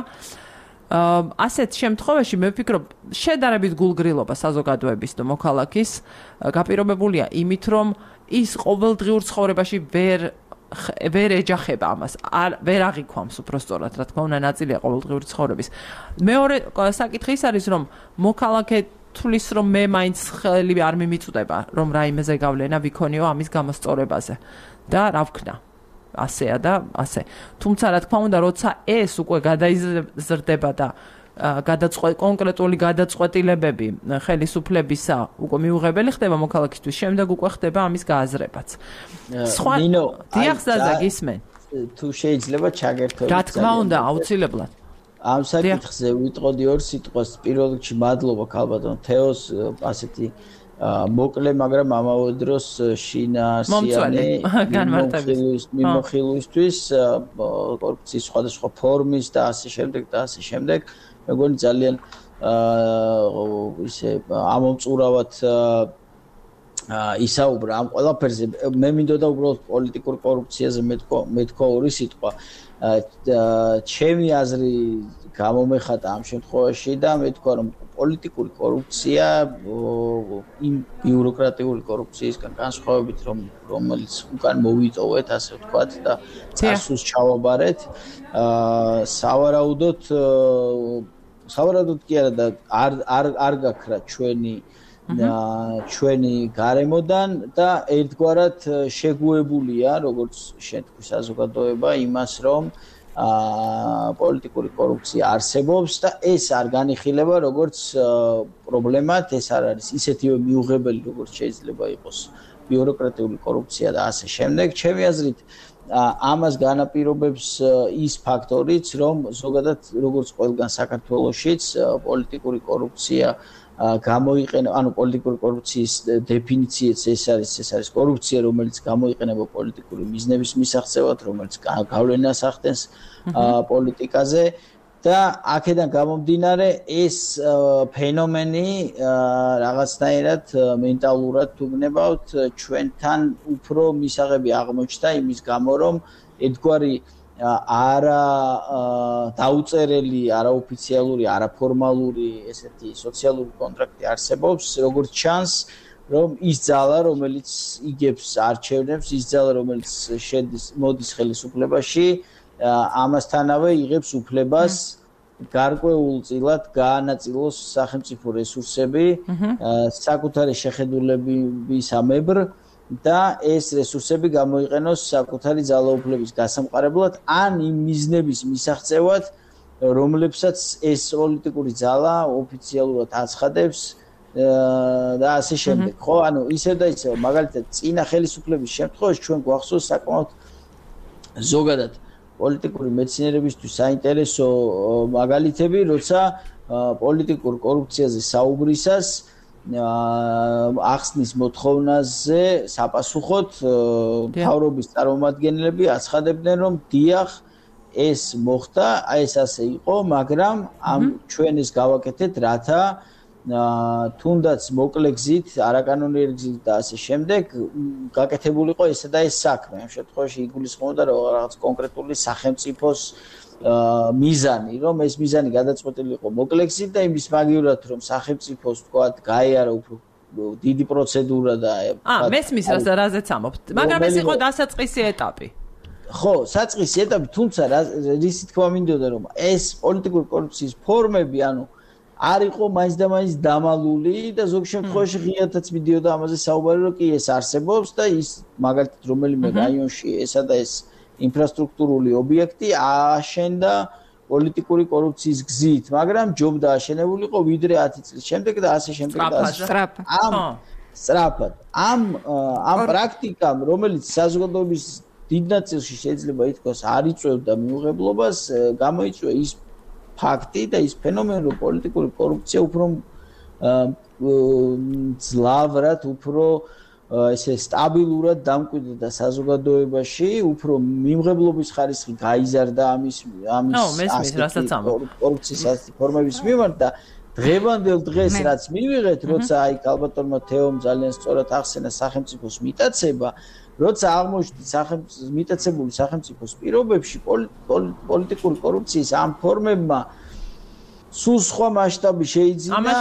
ასეთ შემთხვევაში მე ვფიქრობ, შედარებით გულგრილობა საზოგადოების და მოქალაქის გაპირობებულია იმით, რომ ის ყოველდღიურ ცხოვრებაში ვერ ვერ ეჯახება ამას, არ ვერ აღიქვამს უბრალოდ, რა თქმა უნდა, ნაწილია ყოველდღიური ცხოვრების. მეორე საკითხი ის არის, რომ მოქალაქე თulis რომ მე მაინც ხელი არ მიმიწვდება, რომ რაიმეზე გავლენა ვიქონიო ამის გამოსწორებაზე და რა ვქნა. ასეა და ასე. თუმცა რა თქმა უნდა, როცა ეს უკვე გადაიზრდება და გადაწყვეტ კონკრეტული გადაწყვეტილებები ხელისუფლებისა უკვე მიუღებელი ხდება მოქალაქისთვის, შემდეგ უკვე ხდება ამის გააზრებაც. სხვა დიახსაზა გისმენ. თუ შეიძლება ჩაგერთო. რა თქმა უნდა, აუცილებლად. ამ საკითხზე ვიტყოდი ორ სიტყვას. პირველ რიგში მადლობა ქალბატონ თეოს ასეთი მოკლე, მაგრამ ამავე დროს შინაარსიანი მიმოხილვისთვის კორუფციის სხვადასხვა ფორმის და ასე შემდეგ და ასე შემდეგ. მეგონი ძალიან ისე ამომწურავად ისაუბრა ამ ყველაფერზე. მე მინდოდა უბრალოდ პოლიტიკურ კორუფციაზე მეთქვა ორი სიტყვა. ჩემი აზრი გამომეხატა ამ შემთხვევაში და მეთქვა, რომ პოლიტიკური კორუფცია იმ ბიუროკრატიული კორუფციისგან განსხვავებით, რომ რომელიც უკან მოვიტოვეთ, ასე ვთქვათ და წარსულს ჩავაბარეთ, სავარაუდოდ სავარაუდოდ კი არა და არ არ არ გაქრა ჩვენი ჩვენი გარემოდან და ერთგვარად შეგუებულია, როგორც შენ თქვი, საზოგადოება იმას, რომ პოლიტიკური კორუფცია არსებობს და ეს არ განიხილება როგორც პრობლემად, ეს არ არის ისეთივე მიუღებელი, როგორც შეიძლება იყოს ბიუროკრატიული კორუფცია და ასე შემდეგ. ჩემი აზრით, ამას განაპირობებს ის ფაქტორიც, რომ ზოგადად როგორც ყველგან საქართველოშიც პოლიტიკური კორუფცია გამოიყენება, ანუ პოლიტიკური კორუფციის დეფინიციაც ეს არის, ეს არის კორუფცია, რომელიც გამოიყენება პოლიტიკური მიზნების მისაღწევად, რომელიც გავლენას ახდენს პოლიტიკაზე და აქედან გამომდინარე ეს ფენომენი რაღაცნაირად მენტალურად თუ გნებავთ ჩვენთან უფრო მისაღები აღმოჩნდა იმის გამო, რომ ერთგვარი არა დაუწერელი, არაოფიციალური, არაფორმალური ესეთი სოციალური კონტრაქტი არსებობს, როგორც ჩანს რომ ის ძალა, რომელიც იგებს არჩევნებს, ის ძალა, რომელიც შედის მოდის ხელისუფლებაში, ამასთანავე იღებს უფლებას გარკვეულწილად გაანაწილოს სახელმწიფო რესურსები საკუთარი შეხედულებისამებრ და ეს რესურსები გამოიყენოს საკუთარი ძალაუფლების გასამყარებლად ან იმ მიზნების მისაღწევად, რომლებსაც ეს პოლიტიკური ძალა ოფიციალურად აცხადებს და ასე შემდეგ. ხო, ანუ ისევ და ისევ, მაგალითად, წინა ხელისუფლების შემთხვევაში ჩვენ გვახსოვს საკმაოდ ზოგადად პოლიტიკური მეცნიერებისთვის საინტერესო მაგალითები, როცა პოლიტიკურ კორუფციაზე საუბრისას ახსნის მოთხოვნაზე საპასუხოდ მთავრობის წარმომადგენლები აცხადებდნენ, რომ დიახ, ეს მოხდა, ეს ასე იყო, მაგრამ ამ ჩვენ ეს გავაკეთეთ, რათა თუნდაც მოკლე გზით, არაკანონიერი გზით და ასე შემდეგ გაკეთებულიყო ესა და ეს საქმე. ამ შემთხვევაში იგულისხმობდა რაღაც კონკრეტული სახელმწიფოს მიზანი, რომ ეს მიზანი გადაწყვეტილი იყო მოკლე გზით და იმის მაგივრად, რომ სახელმწიფოს თქვათ გაიარა უფრო დიდი პროცედურა და აა მესმის რაზეც ამობთ, მაგრამ ეს იყო დასაწყისი ეტაპი. ხო, საწყისი ეტაპი, თუმცა რისი თქმა მინდოდა, რომ ეს პოლიტიკური კორუფციის ფორმები, ანუ არ იყო მაინც და მაინც დამალული და ზოგ შემთხვევაში ღიათაც მიდიოდა ამაზე საუბარი, რომ კი ეს არსებობს და ის მაგალითად რომელიმე რაიონში ესა და ეს ინფრასტრუქტურული ობიექტი ააშენდა პოლიტიკური კორუფციის გზით, მაგრამ ჯობდა აშენებულიყო ვიდრე ათი წლის შემდეგ და ასე შემდეგ და ასე. ამ სწრაფად. ამ ამ პრაქტიკამ, რომელიც საზოგადოების დიდ ნაწილში შეიძლება ითქვას არ იწვევდა მიუღებლობას, გამოიწვია ის ფაქტი და ის ფენომენი, რომ პოლიტიკური კორუფცია უფრო ძლავრად, უფრო ესე სტაბილურად დამკვიდრდა საზოგადოებაში, უფრო მიმღებლობის ხარისხი გაიზარდა ამის ამის კორუფციის ფორმების მიმართ და დღევანდელ დღეს რაც მივიღეთ, როცა აი ალბათურმა თეომ ძალიან სწორად ახსენა სახელმწიფოს მიტაცება, როცა აღმოჩნდა სახელმწიფოს მიტაცებული სახელმწიფოს პირობებში პოლიტიკური კორუფციის ამ ფორმებმა სულ სხვა მასშტაბი შეიძინა,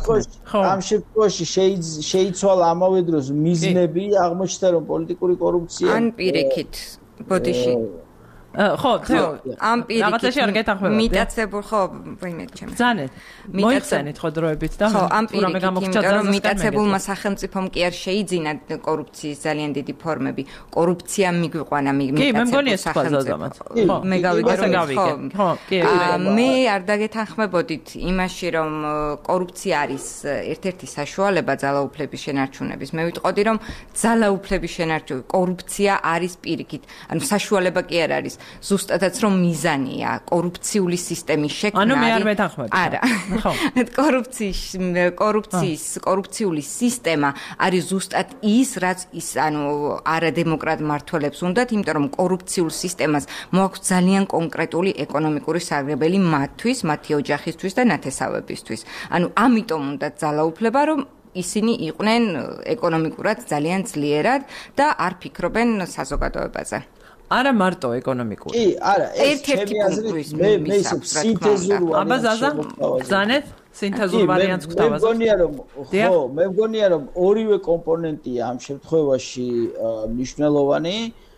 ამ შემთხვევაში შეიცვალა ამავე დროს მიზნები, აღმოჩნდა რომ პოლიტიკური კორუფცია ან პირიქით ბოდიში ხო, თეო, ამ რაღაცაში არ გეთანხმებოდი. მიტაცებულ ხო, ვინმე ჩემი. ძანეთ. მოიხსენით ხო დროებით და ხო, ამ პირიქით, იმიტომ რომ მიტაცებულმა სახელმწიფომ კი არ შეიძინა კორუფციის ძალიან დიდი ფორმები. კორუფცია მიგვიყვანა მიტაცებულ სახელმწიფოს. ხო, მე გავიგე რომ ხო, კი, მე არ დაგეთანხმებოდით იმაში, რომ კორუფცია არის ერთ-ერთი საშუალება ძალაუფლების შენარჩუნების. მე ვიტყოდი, რომ ძალაუფლების შენარჩუნება, კორუფცია არის პირიქით, ანუ საშუალება კი არ არის. ზუსტადაც რომ მიზანია კორუფციული სისტემის შექმნა. ანუ მე არ მეთანხმები. არა. ხო. კორუფციის კორუფციის კორუფციული სისტემა არის ზუსტად ის, რაც ის ანუ არადემოკრატ მმართველებს უნდათ, იმიტომ რომ კორუფციულ სისტემას მოაქვს ძალიან კონკრეტული ეკონომიკური საგრებელი მათთვის, მათი ოჯახისთვის და ნათესავებისთვის. ანუ ამიტომ უნდა ძალაუფლება, რომ ისინი იყვნენ ეკონომიკურად ძალიან ძლიერად და არ ფიქრობენ საზოგადოებაზე. არა მარტო ეკონომიკური. კი, არა, ეს ჩემი აზრით მე მე სინთეზური ვარიანტი. აბა ზაზა, ზანეთ სინთეზურ ვარიანტს გვთავაზობთ. მე მგონია რომ ხო, მე მგონია რომ ორივე კომპონენტია ამ შემთხვევაში მნიშვნელოვანი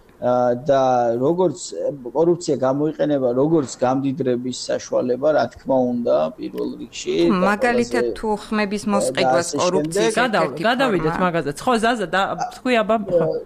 და როგორც კორუფცია გამოიყენება როგორც გამდიდრების საშუალება, რა თქმა უნდა, პირველ რიგში. მაგალითად თუ ხმების მოსყიდვას კორუფციის გადავიდეთ მაგაზე. ხო, ზაზა და თქვი აბა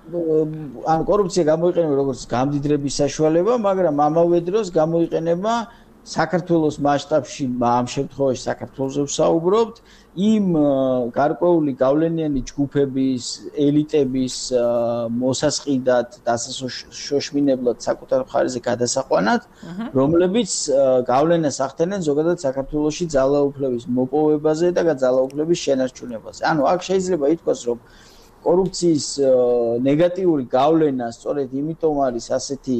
ან კორუფცია გამოიყენება როგორც გამდიდრების საშუალება, მაგრამ ამავე დროს გამოიყენება საქართველოს მასშტაბში, ამ შემთხვევაში საქართველოზე ვსაუბრობთ, იმ გარკვეული გავლენიანი ჯგუფების, ელიტების მოსასყიდად, დასაშოშმინებლად საკუთარ მხარეზე გადასაყვანად, რომლებიც გავლენას ახდენენ ზოგადად საქართველოში ძალაუფლების მოპოვებაზე და ძალაუფლების შენარჩუნებაზე. ანუ აქ შეიძლება ითქვას, რომ კორუფციის ნეგატიური გავლენა სწორედ იმიტომ არის ასეთი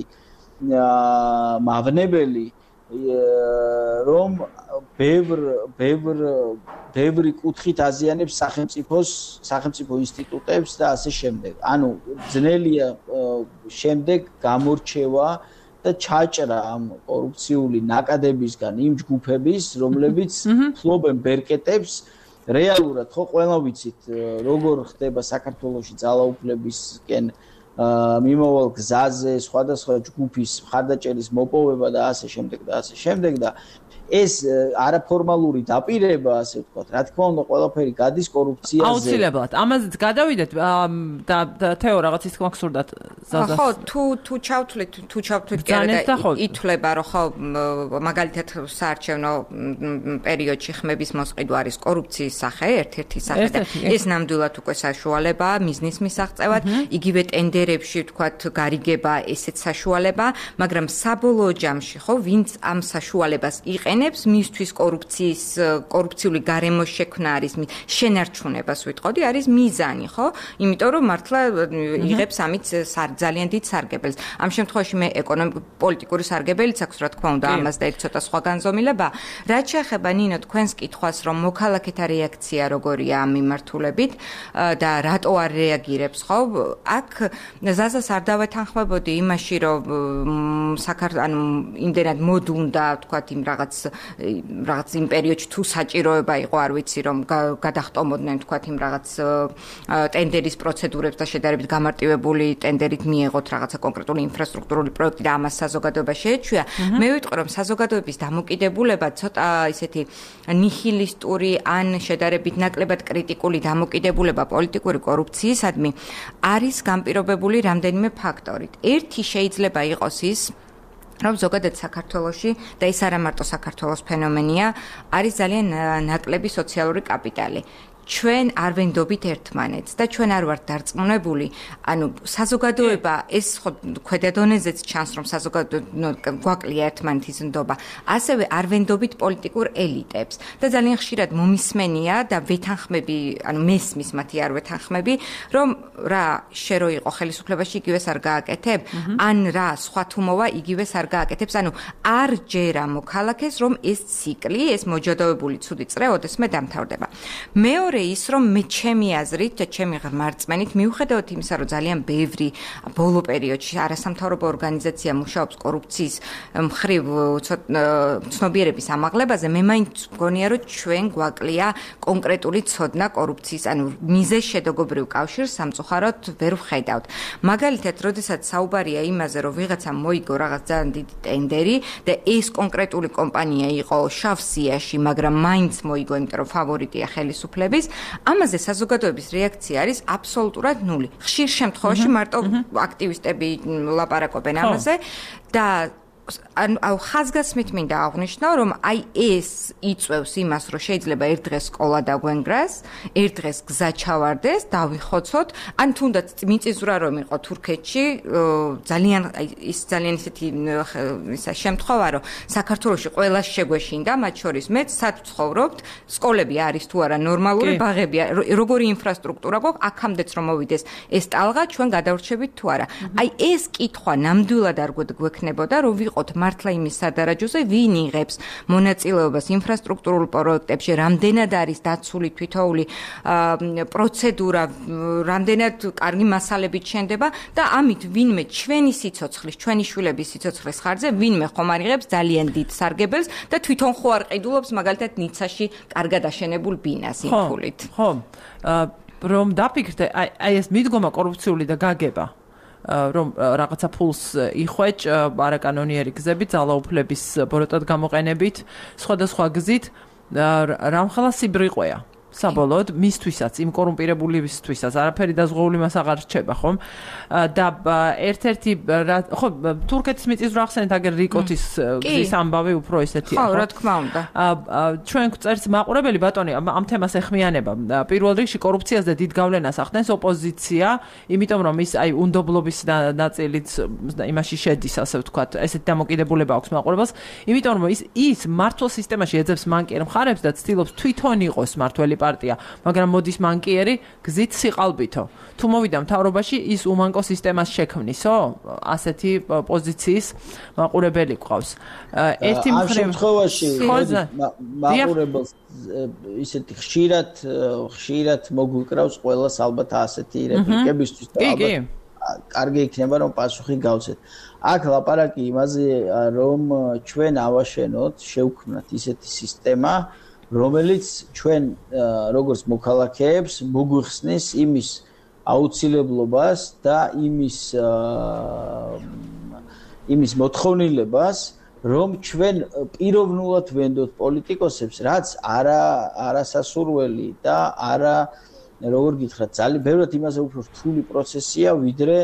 მავნებელი, რომ ბევრ ბევრ ბევრი კუთხით აზიანებს სახელმწიფოს სახელმწიფო ინსტიტუტებს და ასე შემდეგ. ანუ ძნელია შემდეგ გამორჩევა და ჩაჭრა ამ კორუფციული ნაკადებისგან იმ ჯგუფების, რომლებიც ფლობენ ბერკეტებს რეალურად ხო ყველა ვიცით როგორ ხდება საქართველოში ძალაუფლებისკენ მიმოვალ გზაზე სხვადასხვა ჯგუფის მხარდაჭერის მოპოვება და ასე შემდეგ და ასე შემდეგ და ეს არაფორმალური დაპირება, ასე ვთქვათ, რა თქმა უნდა, ყველაფერი გადის კორუფციაზე. აუცილებლად. ამაზეც გადავიდეთ და თეო რაღაც ის თქმა გსურდათ ზაზას. ხო, თუ თუ ჩავთვლით, თუ ჩავთვლით კიდე და ითვლება, რომ ხო, მაგალითად საარჩევნო პერიოდში ხმების მოსყიდვა არის კორუფციის სახე, ერთ-ერთი სახე და ეს ნამდვილად უკვე საშუალებაა მიზნის მისაღწევად, იგივე ტენდერებში ვთქვათ, გარიგება ესეც საშუალებაა, მაგრამ საბოლოო ჯამში ხო, ვინც ამ საშუალებას იყენებს მისთვის კორუფციის კორუფციული გარემოს შექმნა არის შენარჩუნებას ვიტყოდი არის მიზანი ხო იმიტომ რომ მართლა იღებს ამით ძალიან დიდ სარგებელს ამ შემთხვევაში მე ეკონომიკურ პოლიტიკური სარგებელიც აქვს რა თქმა უნდა ამას და ერთ ცოტა სხვა განზომილება რაც შეეხება ნინო თქვენს კითხვას რომ მოქალაქეთა რეაქცია როგორია ამ მიმართულებით და რატო არ რეაგირებს ხო აქ ზაზას არ დავეთანხმებოდი იმაში რომ საქართველოს ანუ იმდენად მოდუნდა თქვათ იმ რაღაც რაღაც იმ პერიოდში თუ საჭიროება იყო არ ვიცი რომ გადახტომოდნენ თქვათ იმ რაღაც ტენდერის პროცედურებს და შედარებით გამარტივებული ტენდერით მიეღოთ რაღაცა კონკრეტული ინფრასტრუქტურული პროექტი და ამას საზოგადოება შეეჩვია მე ვიტყვი რომ საზოგადოების დამოკიდებულება ცოტა ისეთი ნიჰილისტური ან შედარებით ნაკლებად კრიტიკული დამოკიდებულება პოლიტიკური კორუფციისადმი არის განპირობებული რამდენიმე ფაქტორით ერთი შეიძლება იყოს ის რომ ზოგადად საქართველოში და ის არა მარტო საქართველოს ფენომენია, არის ძალიან ნაკლები სოციალური კაპიტალი. ჩვენ არ ვენდობით ერთმანეთს და ჩვენ არ ვართ დარწმუნებული, ანუ საზოგადოება ეს ხო ქვედა დონეზეც ჩანს რომ საზოგადოება გვაკლია ერთმანეთის ნდობა, ასევე არ ვენდობით პოლიტიკურ ელიტებს და ძალიან ხშირად მომისმენია და ვეთანხმები, ანუ მესმის მათი არ ვეთანხმები, რომ რა შე რო იყო ხელისუფლებაში იგივეს არ გააკეთებ, ან რა სხვა თუ მოვა იგივეს არ გააკეთებს, ანუ არ ჯერა მოქალაქეს რომ ეს ციკლი, ეს მოჯადოებული ცუდი წრე ოდესმე დამთავრდება. მეორე ის რომ მე ჩემი აზრით და ჩემი ღმერთწმენით მიუხედავად იმისა რომ ძალიან ბევრი ბოლო პერიოდში არასამთავრობო ორგანიზაცია მუშაობს კორუფციის მხრივ ცნობიერების ამაღლებაზე მე მაინც მგონია რომ ჩვენ გვაკლია კონკრეტული ცოდნა კორუფციის ანუ მიზეს შედოგობრივ კავშირს სამწუხაროდ ვერ ვხედავთ მაგალითად როდესაც საუბარია იმაზე რომ ვიღაცა მოიგო რაღაც ძალიან დიდი ტენდერი და ეს კონკრეტული კომპანია იყო შავსიაში მაგრამ მაინც მოიგო იმიტომ რომ ფავორიტია ხელისუფლების ამაზე საზოგადოების რეაქცია არის აბსოლუტურად ნული. ხშირ შემთხვევაში მარტო აქტივისტები ლაპარაკობენ ამაზე და აუ ხაზგასმით მინდა აღვნიშნო რომ აი ეს იწევს იმას რომ შეიძლება ერთ დღეს სკოლა დაგვენგრას, ერთ დღეს გზა ჩავარდეს, დავიხოცოთ, ან თუნდაც მიწისძვრა რომ იყო თურქეთში ძალიან ის ძალიან ისეთი ისა შემთხვევა რომ საქართველოში ყველას შეგვეშინდა, მათ შორის მეც სად ვცხოვრობთ, სკოლები არის თუ არა ნორმალური, ბაღები როგორი ინფრასტრუქტურა გვაქვს, აქამდეც რომ მოვიდეს ეს ტალღა ჩვენ გადავრჩებით თუ არა. აი ეს კითხვა ნამდვილად არ გვექნებოდა რომ მართლა იმის სადარაჯოზე ვინ იღებს მონაწილეობას ინფრასტრუქტურულ პროექტებში, რამდენად არის დაცული თვითოული პროცედურა, რამდენად კარგი მასალებით შენდება და ამით ვინმე ჩვენი სიცოცხლის, ჩვენი შვილების სიცოცხლის ხარჯზე ვინმე ხომ არ იღებს ძალიან დიდ სარგებელს და თვითონ ხო არ ყიდულობს მაგალითად ნიცაში კარგად აშენებულ ბინას იმ ფულით. ხო, რომ დაფიქრდე, აი ეს მიდგომა კორუფციული და გაგება რომ რაღაცა ფულს იხვეჭ არაკანონიერი გზებით, ძალაუფლების ბოროტად გამოყენებით, სხვადასხვა გზით, რამხელა სიბრიყვეა. საბოლოოდ მისთვისაც, იმ კორუმპირებულისთვისაც არაფერი დაზღვეული მას აღარ რჩება, ხომ? და ერთ-ერთი ხო, თურქეთის მიწისძვრა ახსენეთ, აგერ რიკოთის გზის ამბავი უფრო ესეთია, ხო? ხო, რა თქმა უნდა. ჩვენ წერს მაყურებელი ბატონი ამ თემას ეხმიანება. პირველ რიგში კორუფციას და დიდ გავლენას ახდენს ოპოზიცია, იმიტომ რომ ის აი უნდობლობის ნაწილიც იმაში შედის, ასე ვთქვათ, ესეთი დამოკიდებულება აქვს მაყურებელს, იმიტომ რომ ის ის მართლ სისტემაში ეძებს მანკიერ მხარებს და ცდილობს თვითონ იყოს მართველი პარტია, მაგრამ მოდის მანკიერი გზით სიყალბითო. თუ მოვიდა მთავრობაში, ის უმანკო სისტემას შექმნისო, ასეთი პოზიციის მაყურებელი გვყავს. ერთი მხრივ ამ შემთხვევაში მაყურებელს ისეთი ხშირად ხშირად მოგვიკრავს ყველას ალბათ ასეთი რეპლიკებისთვის და ალბათ კარგი იქნება რომ პასუხი გავცეთ. აქ ლაპარაკი იმაზე რომ ჩვენ ავაშენოთ, შევქმნათ ისეთი სისტემა რომელიც ჩვენ როგორც მოქალაქეებს მოგვიხსნის იმის აუცილებლობას და იმის იმის მოთხოვნილებას, რომ ჩვენ პიროვნულად ვენდოთ პოლიტიკოსებს, რაც არა არასასურველი და არა როგორ გითხრათ, ძალიან ბევრად იმაზე უფრო რთული პროცესია, ვიდრე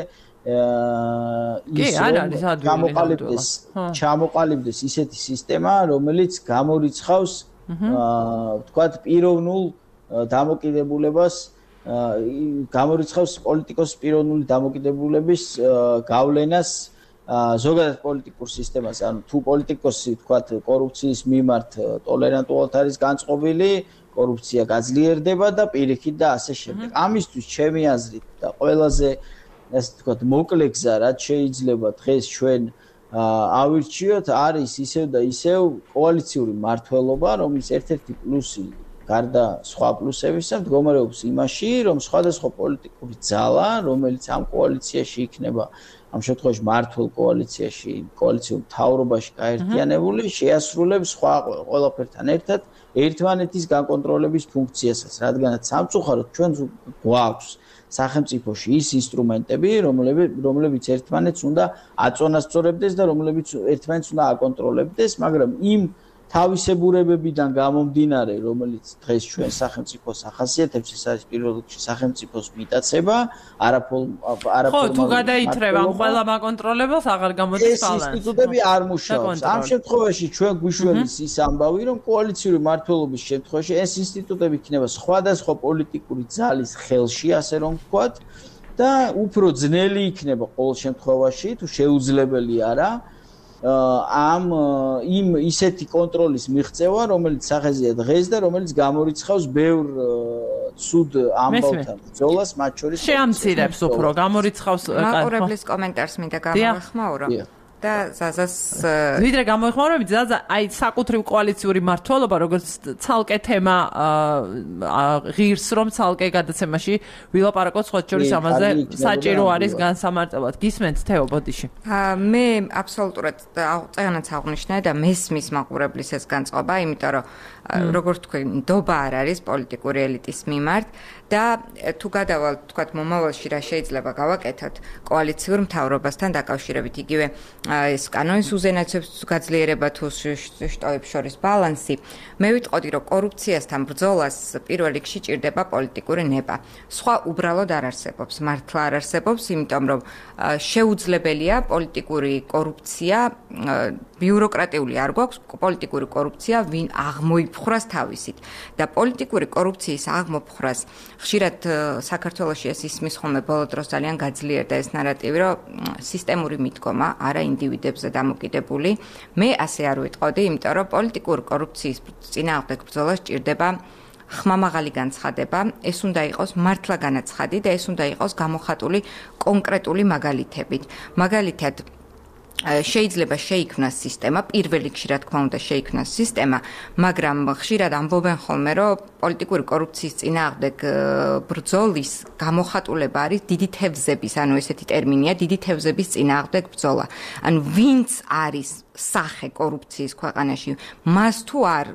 ის გამოყალიბდეს, ჩამოყალიბდეს ისეთი სისტემა, რომელიც გამორიცხავს, ვთქვათ, პიროვნულ დამოკიდებულებას, გამორიცხავს პოლიტიკოსის პიროვნული დამოკიდებულების გავლენას ზოგადად პოლიტიკურ სისტემას, ანუ თუ პოლიტიკოსი, ვთქვათ, კორუფციის მიმართ ტოლერანტულად არის განწყობილი, კორუფცია გაძლიერდება და პირიქით და ასე შემდეგ. ამისთვის ჩემი აზრით და ყველაზე ასე ვთქვათ, მოკლე გზა, რაც შეიძლება დღეს ჩვენ ავირჩიოთ, არის ისევ და ისევ კოალიციური მმართველობა, რომლის ერთ-ერთი პლუსი გარდა სხვა პლუსებისა მდგომარეობს იმაში, რომ სხვადასხვა პოლიტიკური ძალა, რომელიც ამ კოალიციაში იქნება, ამ შემთხვევაში მმართველ კოალიციაში, კოალიციურ მთავრობაში გაერთიანებული, შეასრულებს სხვა ყველაფერთან ერთად ერთმანეთის განკონტროლების ფუნქციასაც, რადგანაც სამწუხაროდ ჩვენ გვაქვს სახელმწიფოში ის ინსტრუმენტები, რომლებიც ერთმანეთს უნდა აწონასწორებდეს და რომლებიც ერთმანეთს უნდა აკონტროლებდეს, მაგრამ იმ თავისებურებებიდან გამომდინარე, რომელიც დღეს ჩვენ სახელმწიფოს ახასიათებს, ეს არის პირველ რიგში სახელმწიფოს მიტაცება, არაფორმალური. ხო, თუ გადაითრევ ამ ყველა მაკონტროლებელს, აღარ გამოდის ბალანსი. ეს ინსტიტუტები არ მუშაობს. ამ შემთხვევაში ჩვენ გვიშველის ის ამბავი, რომ კოალიციური მმართველობის შემთხვევაში ეს ინსტიტუტები იქნება სხვადასხვა პოლიტიკური ძალის ხელში, ასე რომ ვთქვათ, და უფრო ძნელი იქნება ყოველ შემთხვევაში, თუ შეუძლებელი არა. ამ იმ ისეთი კონტროლის მიღწევა, რომელიც სახეზეა დღეს და რომელიც გამორიცხავს ბევრ ცუდ ამბავთან ბრძოლას, მათ შორის შეამცირებს უფრო, გამორიცხავს მაყურებლის კომენტარს მინდა გამოვეხმაურო. და ზაზას ვიდრე გამოეხმაურები ზაზა აი საკუთრივ კოალიციური მმართველობა როგორც ცალკე თემა ღირს რომ ცალკე გადაცემაში ვილაპარაკოთ სხვა შორის ამაზე საჭირო არის განსამარტებად გისმენთ თეო ბოდიში მე აბსოლუტურად წეგანაც აღნიშნე და მესმის მაყურებლის ეს განწყობა იმიტომ რომ როგორც თქვი ნდობა არ არის პოლიტიკური ელიტის მიმართ და თუ გადავალ თქვათ მომავალში რა შეიძლება გავაკეთოთ კოალიციურ მთავრობასთან დაკავშირებით იგივე ეს კანონის უზენაესობების გაძლიერება თუ შტოებს შორის ბალანსი მე ვიტყოდი რომ კორუფციასთან ბრძოლას პირველ რიგში ჭირდება პოლიტიკური ნება სხვა უბრალოდ არ არსებობს მართლა არ არსებობს იმიტომ რომ შეუძლებელია პოლიტიკური კორუფცია ბიუროკრატიული არ გვაქვს პოლიტიკური კორუფცია ვინ აღმოიფხვრას თავისით და პოლიტიკური კორუფციის აღმოფხვრას ხშირად საქართველოში ეს ისმის ხოლმე ბოლო დროს ძალიან გაძლიერდა ეს ნარატივი რომ სისტემური მიდგომა არა ინდივიდებზე დამოკიდებული მე ასე არ ვიტყოდი იმიტომ რომ პოლიტიკური კორუფციის წინააღმდეგ ბრძოლა სჭირდება ხმამაღალი განცხადება ეს უნდა იყოს მართლა განაცხადი და ეს უნდა იყოს გამოხატული კონკრეტული მაგალითებით მაგალითად შეიძლება შეიქმნას სისტემა, პირველ რიგში რა თქმა უნდა შეიქმნას სისტემა, მაგრამ ხშირად ამბობენ ხოლმე, რომ პოლიტიკური კორუფციის წინააღმდეგ ბრძოლის გამოხატულება არის დიდი თევზების, ანუ ესეთი ტერმინია, დიდი თევზების წინააღმდეგ ბრძოლა. ანუ ვინც არის სახე კორუფციის ქვეყანაში, მას თუ არ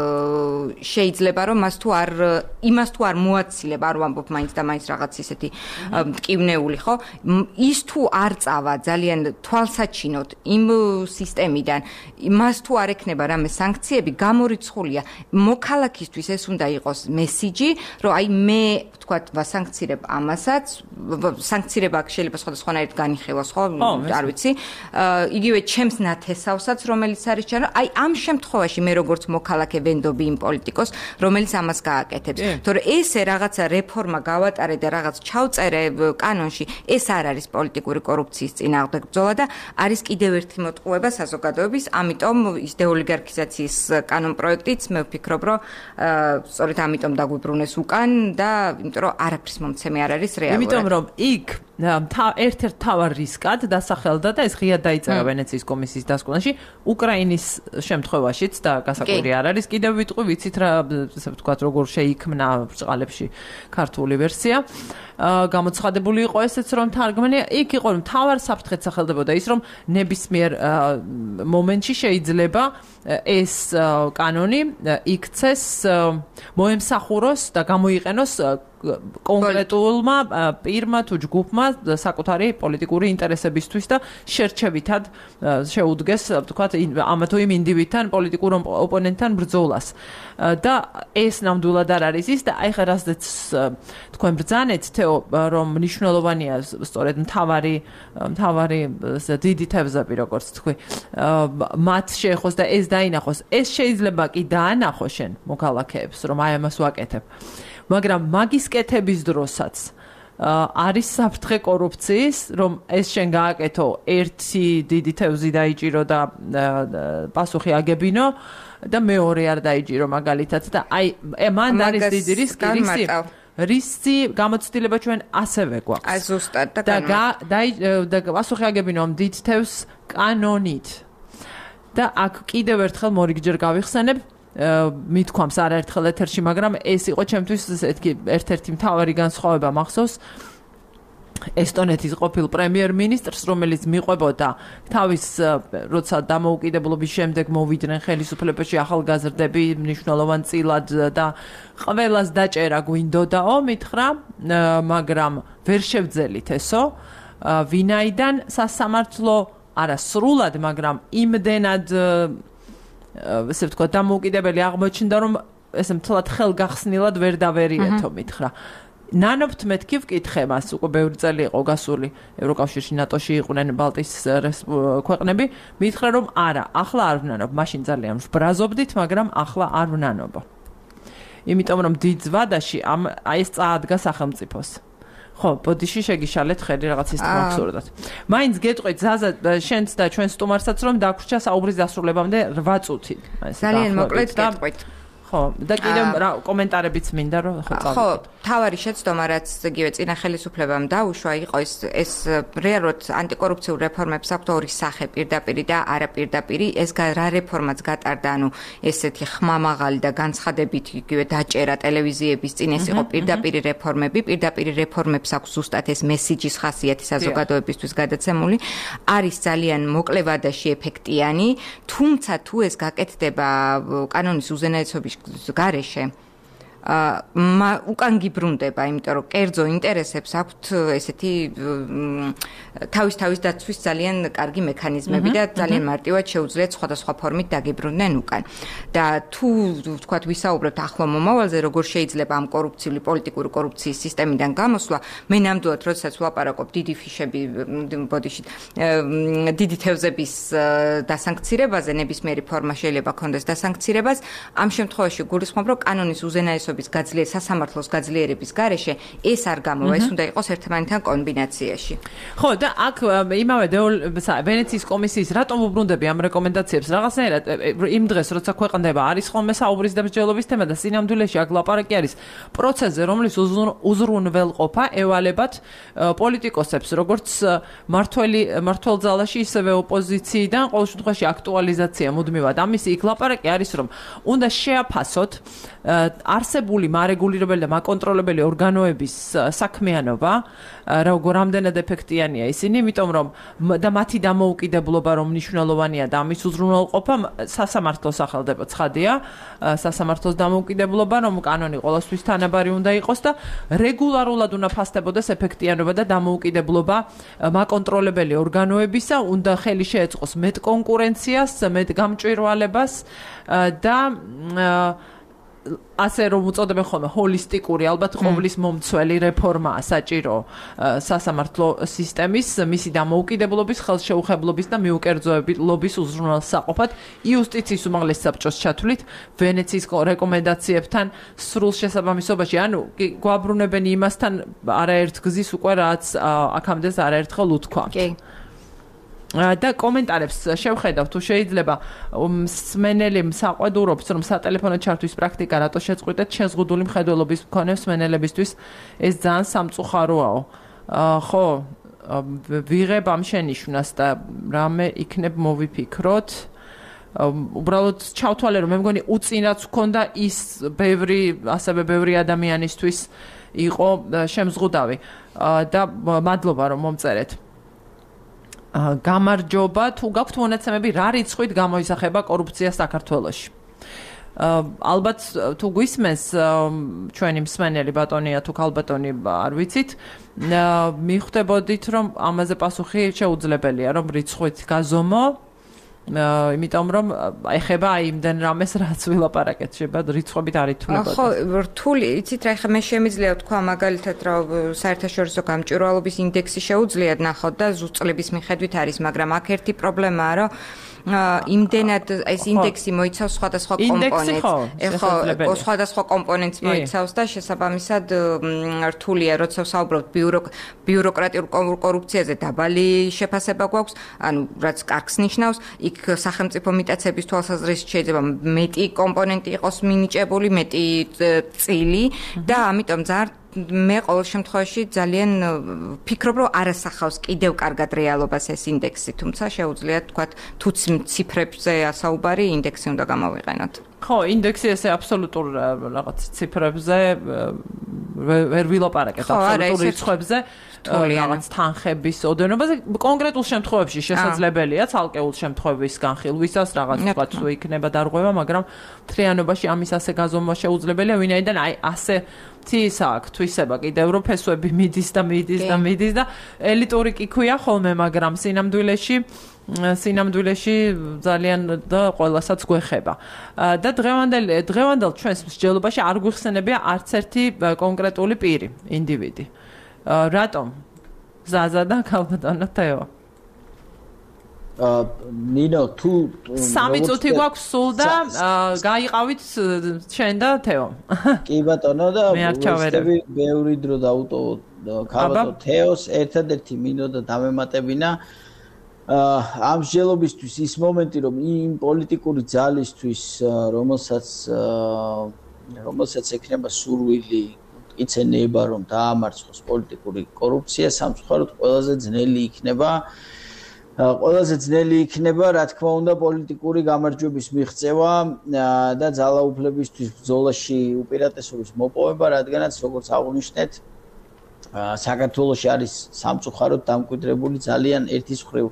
შეიძლება რომ მას თუ არ იმას თუ არ მოაცილება, არ ვამბობ მაინც და მაინც რაღაც ისეთი მტკივნეული, ხო? ის თუ არ წავა ძალიან თვალსაჩინოდ იმ სისტემიდან, მას თუ არ ექნება რამე სანქციები, გამორიცხულია მოქალაქისთვის ეს უნდა იყოს მესიჯი, რომ აი მე ვთქვათ, ვასანქცირებ ამასაც, სანქცირება შეიძლება სხვადასხვანაირად განიხილოს, ხო? არ ვიცი. იგივე ჩემს ნათესავსაც, რომელიც არის ჩარო, აი ამ შემთხვევაში მე როგორც მოქალაქე ვენდობი იმ პოლიტიკოს, რომელიც ამას გააკეთებს. თორე ესე რაღაცა რეფორმა გავატარე და რაღაც ჩავწერე კანონში, ეს არ არის პოლიტიკური კორუფციის წინააღმდეგ ბრძოლა და არის კიდევ ერთი მოტყუება საზოგადოების, ამიტომ ის დეოლიგარქიზაციის კანონპროექტიც მე ვფიქრობ, რომ სწორედ ამიტომ დაგვიბრუნეს უკან და იმიტომ რომ არაფრის მომცემი არ არის რეალურად. იმიტომ რომ იქ ერთ-ერთ თავარ რისკად დასახელდა და ეს ღიად დაიწერა ვენეციის კომისიის დასკვნაში უკრაინის შემთხვევაშიც და გასაკვირი არ არის კიდევ ვიტყვი ვიცით რა ესე ვთქვათ როგორ შეიქმნა ბრწყალებში ქართული ვერსია გამოცხადებული იყო ესეც რომ თარგმანი იქ იყო რომ თავარ საფრთხეთ სახელდებოდა ის რომ ნებისმიერ მომენტში შეიძლება ეს კანონი იქცეს მოემსახუროს და გამოიყენოს კონკრეტულმა პირმა თუ ჯგუფმა საკუთარი პოლიტიკური ინტერესებისთვის და შერჩევითად შეუდგეს ვთქვათ ამ თუ იმ ინდივიდთან პოლიტიკურ ოპონენტთან ბრძოლას და ეს ნამდვილად არ არის ის და აი ხა რასაც თქვენ ბრძანეთ თეო რომ მნიშვნელოვანია სწორედ მთავარი მთავარი დიდი თევზები როგორც თქვი მათ შეეხოს და ეს დაინახოს ეს შეიძლება კი დაანახო შენ მოქალაქეებს რომ აი ამას ვაკეთებ მაგრამ მაგის კეთების დროსაც არის საფრთხე კორუფციის რომ ეს შენ გააკეთო ერთი დიდი თევზი დაიჭირო და პასუხი აგებინო და მეორე არ დაიჭირო მაგალითად და აი მან არის დიდი რისკი რისი რისი გამოცდილება ჩვენ ასევე გვაქვს აი ზუსტად და და პასუხი აგებინო ამ დიდ თევზს კანონით და აქ კიდევ ერთხელ მორიგჯერ გავიხსენებ მithქვამს არაერთხელ ეთერში, მაგრამ ეს იყო ჩემთვის ერთ-ერთი მთავარი განსხვავება მახსოვს ესტონეთის ყოფილ პრემიერ-მინისტრს, რომელიც მიყვებოდა თავის როცა დამოუკიდებლობის შემდეგ მოვიდნენ ხელისუფლებაში ახალგაზრდები მნიშვნელოვანწილად და ყველას დაჭერა გვინდოდაო, მითხრა, მაგრამ ვერ შევძელით ესო, ვინაიდან სასამართლო არა სრულად, მაგრამ იმდენად ესე ვთქვა დამოუკიდებელი აღმოჩნდა რომ ესე მთლად ხელგახსნილად ვერ დავერიეთო მითხრა ნანობთ მეთქი ვკითხე მას უკვე ბევრი წელი იყო გასული ევროკავშირში ნატოში იყვნენ ბალტიის ქვეყნები მითხრა რომ არა ახლა არ ვნანობ მაშინ ძალიან ვბრაზობდით მაგრამ ახლა არ ვნანობო იმიტომ რომ დიდ ზვადაში ამ აი ეს წაადგა სახელმწიფოს ხო, ბოდიში შეგიშალეთ ხელი რაღაც ის თმახსოვრდათ. მაინც გეტყვით ზაზა შენც და ჩვენ სტუმარსაც რომ დაგვრჩა საუბრის დასრულებამდე რვა წუთი. ძალიან მოკლედ გეტყვით. ხო, და კიდევ რა კომენტარებიც მინდა რომ ხო წავიდეთ. ხო, თავარი შეცდომა რაც იგივე წინა ხელისუფლებამ დაუშვა იყო ეს ეს რეალურად ანტიკორუფციულ რეფორმებს აქვს ორი სახე პირდაპირი და არაპირდაპირი. ეს რა რეფორმაც გატარდა, ანუ ესეთი ხმამაღალი და განცხადებითი იგივე დაჭერა ტელევიზიების წინ ეს იყო პირდაპირი რეფორმები. პირდაპირი რეფორმებს აქვს ზუსტად ეს მესიჯის ხასიათი საზოგადოებისთვის გადაცემული. არის ძალიან მოკლე ვადაში ეფექტიანი, თუმცა თუ ეს გაკეთდება კანონის უზენაესობის გარეშე აა უკან გიბრუნდება, იმიტომ რომ კერძო ინტერესებს აქვთ ესეთი თავის თავის დაცვის ძალიან კარგი მექანიზმები და ძალიან მარტივად შეუძლიათ სხვადასხვა ფორმით დაგიბრუნდნენ უკან. და თუ ვთქვათ ვისაუბრებთ ახლო მომავალზე, როგორ შეიძლება ამ კორუფციული პოლიტიკური კორუფციის სისტემიდან გამოსვლა, მე ნამდვილად როდესაც ვლაპარაკობ დიდი ფიშები, ბოდიში დიდი თევზების დასანქცირებაზე, ნებისმიერი ფორმა შეიძლება ქონდეს დასანქცირებას, ამ შემთხვევაში გულისხმობ, რომ კანონის უზენაესობა გაძლიერების სასამართლოს გაძლიერების გარეშე ეს არ გამოვა, ეს უნდა იყოს ერთმანეთთან კომბინაციაში. ხო, და აქ იმავე ვენეციის კომისიის რატომ უბრუნდები ამ რეკომენდაციებს რაღაცნაირად იმ დღეს როცა ქვეყნდება არის ხოლმე საუბრის და მსჯელობის თემა და სინამდვილეში აქ ლაპარაკი არის პროცესზე, რომლის უზრუნველყოფა ევალებათ პოლიტიკოსებს, როგორც მართველი მართველ ძალაში, ისევე ოპოზიციიდან, ყოველ შემთხვევაში აქტუალიზაცია მუდმივად. ამისი იქ ლაპარაკი არის, რომ უნდა შეაფასოთ არსებული მარეგულირებელი და მაკონტროლებელი ორგანოების საქმიანობა, როგორ რამდენად ეფექტიანია ისინი, იმიტომ რომ და მათი დამოუკიდებლობა რომ მნიშვნელოვანია და ამის უზრუნველყოფა სასამართლოს სახელდება ცხადია, სასამართლოს დამოუკიდებლობა, რომ კანონი ყოველთვის თანაბარი უნდა იყოს და რეგულარულად უნდა ფასდებოდეს ეფექტიანობა და დამოუკიდებლობა მაკონტროლებელი ორგანოებისა, უნდა ხელი შეეწყოს მეტ კონკურენციას, მეტ გამჭვირვალებას და ასე რომ უწოდებენ ხოლმე ჰოლისტიკური, ალბათ ყოვლის მომცველი რეფორმაა საჭირო სასამართლო სისტემის, მისი დამოუკიდებლობის, ხელშეუხებლობის და მიუკერძოებების უზრუნველსაყოფად იუსტიციის უმაღლეს საბჭოს ჩათვლით ვენეციის რეკომენდაციებთან სრულ შესაბამისობაში, ანუ გვაბრუნებენ იმასთან არაერთ გზის უკვე რაც აქამდე არაერთხელ უთქვა. კი. და კომენტარებს შევხედავ თუ შეიძლება მსმენელი მსაყვედურობს რომ სატელეფონო ჩართვის პრაქტიკა რატო შეწყვიტეთ შეზღუდული მხედველობის მქონე მსმენელებისთვის ეს ძალიან სამწუხაროა ხო, ვიღებ ამ შენიშვნას და რამე იქნებ მოვიფიქროთ. უბრალოდ ჩავთვალე რომ მე მგონი უწინაც გქონდა ის ბევრი ასევე ბევრი ადამიანისთვის იყო შემზღუდავი და მადლობა რომ მომწერეთ. გამარჯობა, თუ გაქვთ მონაცემები რა რიცხვით გამოისახება კორუფცია საქართველოში. ალბათ თუ გვისმენს ჩვენი მსმენელი ბატონია თუ ქალბატონი არ ვიცით, მიხვდებოდით რომ ამაზე პასუხი შეუძლებელია რომ რიცხვით გაზომო, იმიტომ რომ ეხება აი იმდენ რამეს რაც ვილაპარაკეთ, შეიძლება რიცხვებით არ ითვლებოდეს. ხო, რთული, იცით რა, ეხლა მე შემიძლია თქვა მაგალითად რა საერთაშორისო გამჭვირვალობის ინდექსი შეუძლიათ ნახოთ და ზუსტწლების მიხედვით არის, მაგრამ აქ ერთი პრობლემაა, რომ იმდენად ეს ინდექსი მოიცავს სხვადასხვა კომპონენტს. ეხლა სხვადასხვა კომპონენტს მოიცავს და შესაბამისად რთულია, როცა ვსაუბრობთ ბიუროკრატიულ კორუფციაზე დაბალი შეფასება გვაქვს, ანუ რაც კარგს ნიშნავს, იქ სახელმწიფო მიტაცების თვალსაზრისით შეიძლება მეტი კომპონენტი იყოს მინიჭებული, მეტი წილი და ამიტომ ძალიან მე ყოველ შემთხვევაში ძალიან ფიქრობ, რომ არასახავს კიდევ კარგად რეალობას ეს ინდექსი, თუმცა შეუძლიათ თქვათ თუ ციფრებზე ასაუბარი ინდექსი უნდა გამოვიყენოთ. ხო, ინდექსი ესე აბსოლუტურ რაღაც ციფრებზე ვერ ვილაპარაკეთ, აბსოლუტურ რიცხვებზე, რაღაც თანხების ოდენობაზე, კონკრეტულ შემთხვევებში შესაძლებელია ცალკეულ შემთხვევების განხილვისას რაღაც თქვათ თუ იქნება დარღვევა, მაგრამ მთლიანობაში ამის ასე გაზომვა შეუძლებელია, ვინაიდან აი ასე ის აქვს თვისება კიდევ რომ ფესვები მიდის და მიდის და მიდის და ელიტური კი ქვია ხოლმე, მაგრამ სინამდვილეში სინამდვილეში ძალიან და ყველასაც გვეხება. და დღევანდელ დღევანდელ ჩვენს მსჯელობაში არ გვიხსენებია არც ერთი კონკრეტული პირი, ინდივიდი. რატომ? ზაზა და ქალბატონო თეო. ნინო თუ სამი წუთი გვაქვს სულ და გაიყავით შენ და თეო. კი ბატონო და ვეცდები ბევრი დრო დაუტოვოთ ქალბატონ თეოს ერთადერთი მინოდა დამემატებინა ამ მსჯელობისთვის ის მომენტი რომ იმ პოლიტიკური ძალისთვის რომელსაც რომელსაც ექნება სურვილი იცენება რომ დაამარცხოს პოლიტიკური კორუფცია სამწუხაროდ ყველაზე ძნელი იქნება ყველაზე ძნელი იქნება რა თქმა უნდა პოლიტიკური გამარჯვების მიღწევა და ძალაუფლებისთვის ბრძოლაში უპირატესობის მოპოვება, რადგანაც როგორც აღნიშნეთ საქართველოში არის სამწუხაროდ დამკვიდრებული ძალიან ერთის მხრივ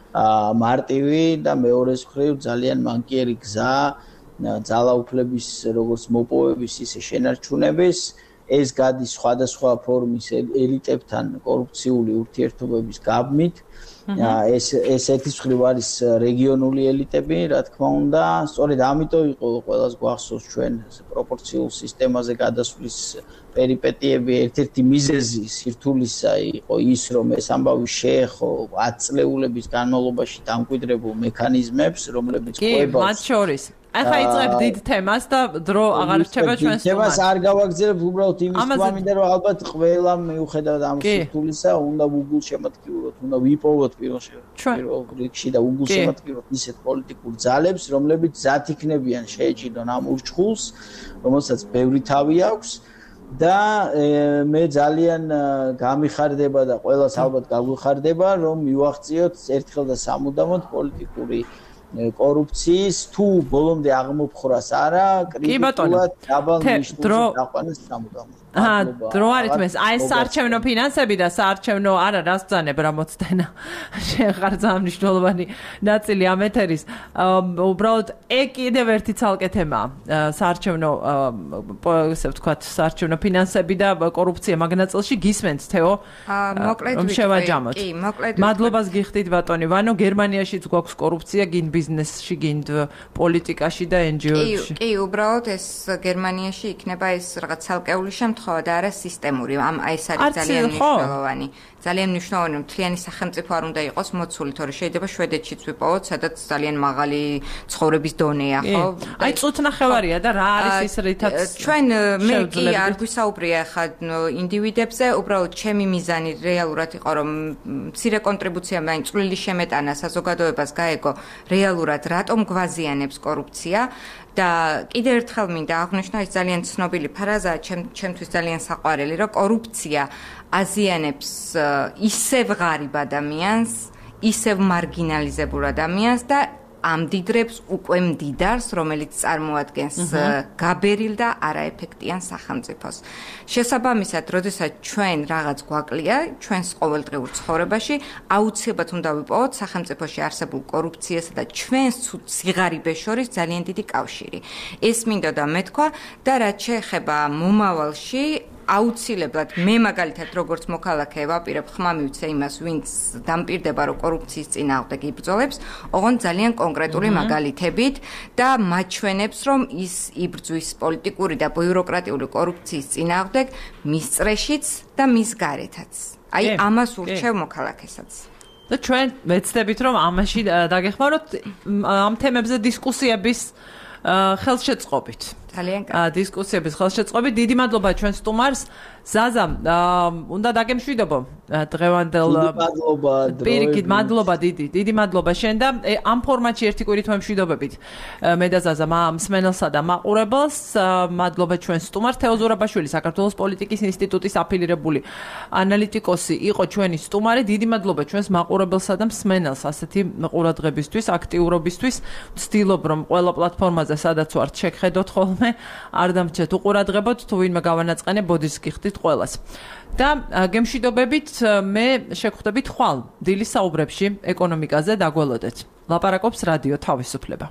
მარტივი და მეორეს მხრივ ძალიან მანკიერი გზა ძალაუფლების როგორც მოპოვების ისე შენარჩუნების ეს გადის სხვადასხვა ფორმის ელიტებთან კორუფციული ურთიერთობების გაბმით ეს ეს ერთის მხრივ არის რეგიონული ელიტები, რა თქმა უნდა, სწორედ ამიტომ იყო ყველას გვახსოვს ჩვენ პროპორციულ სისტემაზე გადასვლის პერიპეტიები, ერთ-ერთი მიზეზი სირთულისა იყო ის, რომ ეს ამბავი შეეხო ათ წლეულების განმავლობაში დამკვიდრებულ მექანიზმებს, რომლებიც ყვებავს. კი, მათ შორის. ახლა იწყებ დიდ თემას და დრო აღარ რჩება ჩვენს სტუმარს. თემას არ გავაგზავნებ, უბრალოდ იმის თქმა მინდა რომ ალბათ ყველამ მიუხედავად ამ სირთულისა უნდა უგულ შემატკივროთ, უნდა ვიპოვოთ პირველ რიგში და უგულ შემატკივროთ ისეთ პოლიტიკურ ძალებს, რომლებიც ზათ იქნებიან შეეჭიდონ ამ ურჩხულს, რომელსაც ბევრი თავი აქვს. და მე ძალიან გამიხარდება და ყველას ალბათ გაგვიხარდება რომ მივახციოთ ერთხელ და სამუდამოდ პოლიტიკური კორუფციის თუ ბოლომდე აღმოფხრას არა კრიტიკულად დაბალ ნიშნულზე დაყვანეს სამუდამოდ. აჰა, დრო არის მეს, აი საარჩევნო ფინანსები და საარჩევნო არა რას ბძანებ რა მოცდენა. შენ ხარ ძალიან მნიშვნელოვანი ნაწილი ამ ეთერის. უბრალოდ ეგ კიდევ ერთი ცალკე თემაა. საარჩევნო ესე ვთქვათ, საარჩევნო ფინანსები და კორუფცია მაგნაწილში გისმენთ თეო? მოკლედ შევაჯამოთ. კი, მოკლედ. მადლობას გიხდით ბატონი ვანო, გერმანიაშიც გვაქვს კორუფცია, გინ ბიზნესში, გინ პოლიტიკაში და ენ ჯი ო-ში. კი, კი, უბრალოდ ეს გერმანიაში იქნება ეს რაღაც ცალკეული შემთხვევა და არა სისტემური. ამ აი ეს არის ძალიან მნიშვნელოვანი. ძალიან მნიშვნელოვანი რომ მთლიანი სახელმწიფო არ უნდა იყოს მოცული, თორე შეიძლება შვედეთშიც ვიპოვოთ, სადაც ძალიან მაღალი ცხოვრების დონეა, ხო? აი წუთნახევარია და რა არის ის რითაც ჩვენ მე კი არ გვისაუბრია ხა ინდივიდებზე, უბრალოდ ჩემი მიზანი რეალურად იყო რომ მცირე კონტრიბუცია მაინც წვლილი შემეტანა საზოგადოებას გაეგო რეალურად რატომ გვაზიანებს კორუფცია. და კიდევ ერთხელ მინდა აღვნიშნო ეს ძალიან ცნობილი ფრაზაა, ჩემთვის ძალიან საყვარელი, რომ კორუფცია აზიანებს ისევ ღარიბ ადამიანს, ისევ მარგინალიზებულ ადამიანს და ამდიდრებს უკვე მდიდარს, რომელიც წარმოადგენს გაბერილ და არაეფექტიან სახელმწიფოს. შესაბამისად, როდესაც ჩვენ რაღაც გვაკლია, ჩვენს ყოველდღიურ ცხოვრებაში, აუცილებლად უნდა ვიპოვოთ სახელმწიფოში არსებულ კორუფციასა და ჩვენს სიღარიბეს შორის ძალიან დიდი კავშირი. ეს მინდოდა მეთქვა და რაც შეეხება მომავალში, აუცილებლად მე მაგალითად როგორც მოქალაქე ვაპირებ ხმა მივცე იმას, ვინც დამპირდება რომ კორუფციის წინააღმდეგ იბრძოლებს, ოღონდ ძალიან კონკრეტული მაგალითებით და მაჩვენებს რომ ის იბრძვის პოლიტიკური და ბიუროკრატიული კორუფციის წინააღმდეგ მის წრეშიც და მის გარეთაც. აი ამას ურჩევ მოქალაქესაც. და ჩვენ ვეცდებით რომ ამაში დაგეხმაროთ ამ თემებზე დისკუსიების ხელშეწყობით. ძალიან კარგი. დისკუსიების ხელშეწყობით. დიდი მადლობა ჩვენ სტუმარს. ზაზა, უნდა დაგემშვიდობო დღევანდელ მადლობა პირიქით, მადლობა დიდი, დიდი მადლობა შენ და ამ ფორმატში ერთი კვირით ვემშვიდობებით. მე და ზაზა მსმენელსა და მაყურებელს. მადლობა ჩვენ სტუმარს თეო ზურაბაშვილი, საქართველოს პოლიტიკის ინსტიტუტის აფილირებული ანალიტიკოსი იყო ჩვენი სტუმარი. დიდი მადლობა ჩვენს მაყურებელსა და მსმენელს ასეთი ყურადღებისთვის, აქტიურობისთვის. ვცდილობ რომ ყველა პლატფორმაზე სადაც ვართ შეგხედოთ ხოლმე, არ დამრჩეთ უყურადღებოთ, თუ ვინმე გავანაწყენე ბოდიშს გიხდით ყველას. და გემშვიდობებით მე შეგხვდებით ხვალ დილის საუბრებში ეკონომიკაზე დაგველოდეთ. ლაპარაკობს რადიო თავისუფლება.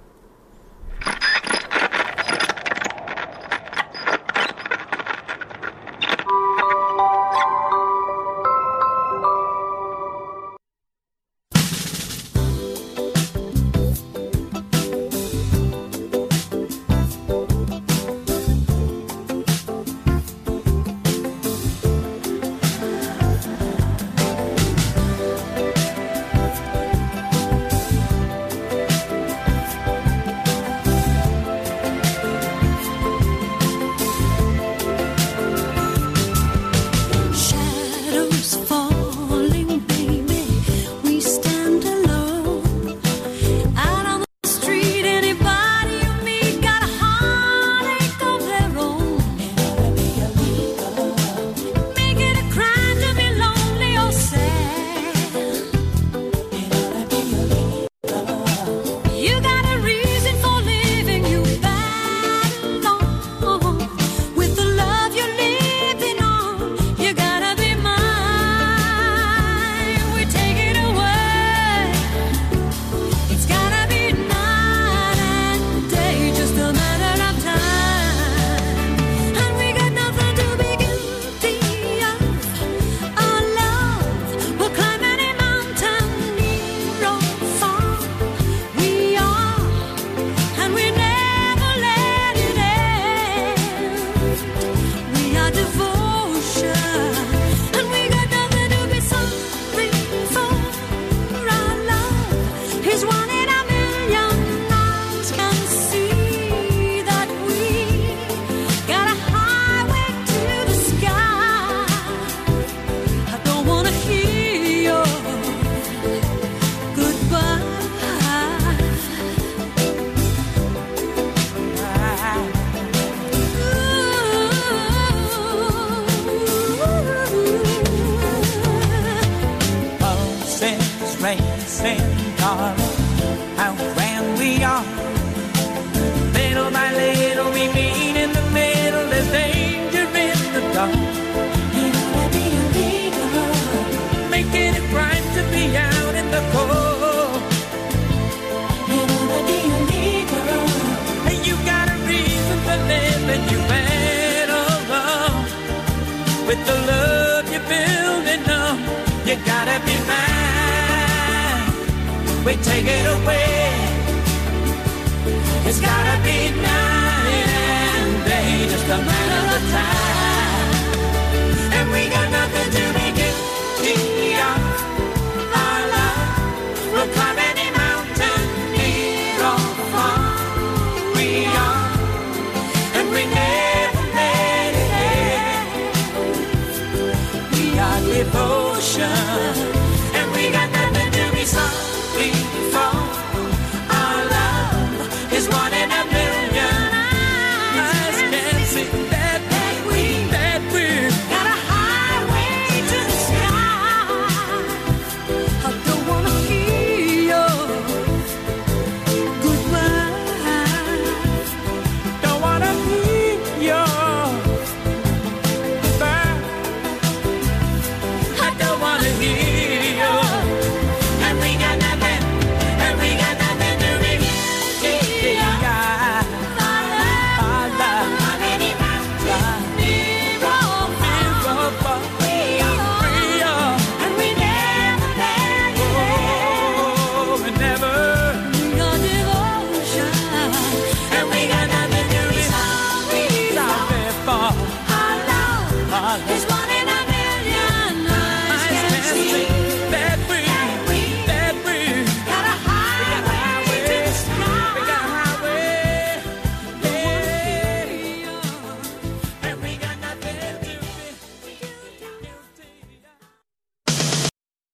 With the love you're building up, you gotta be mine. We take it away. It's gotta be night and day, just a matter of time.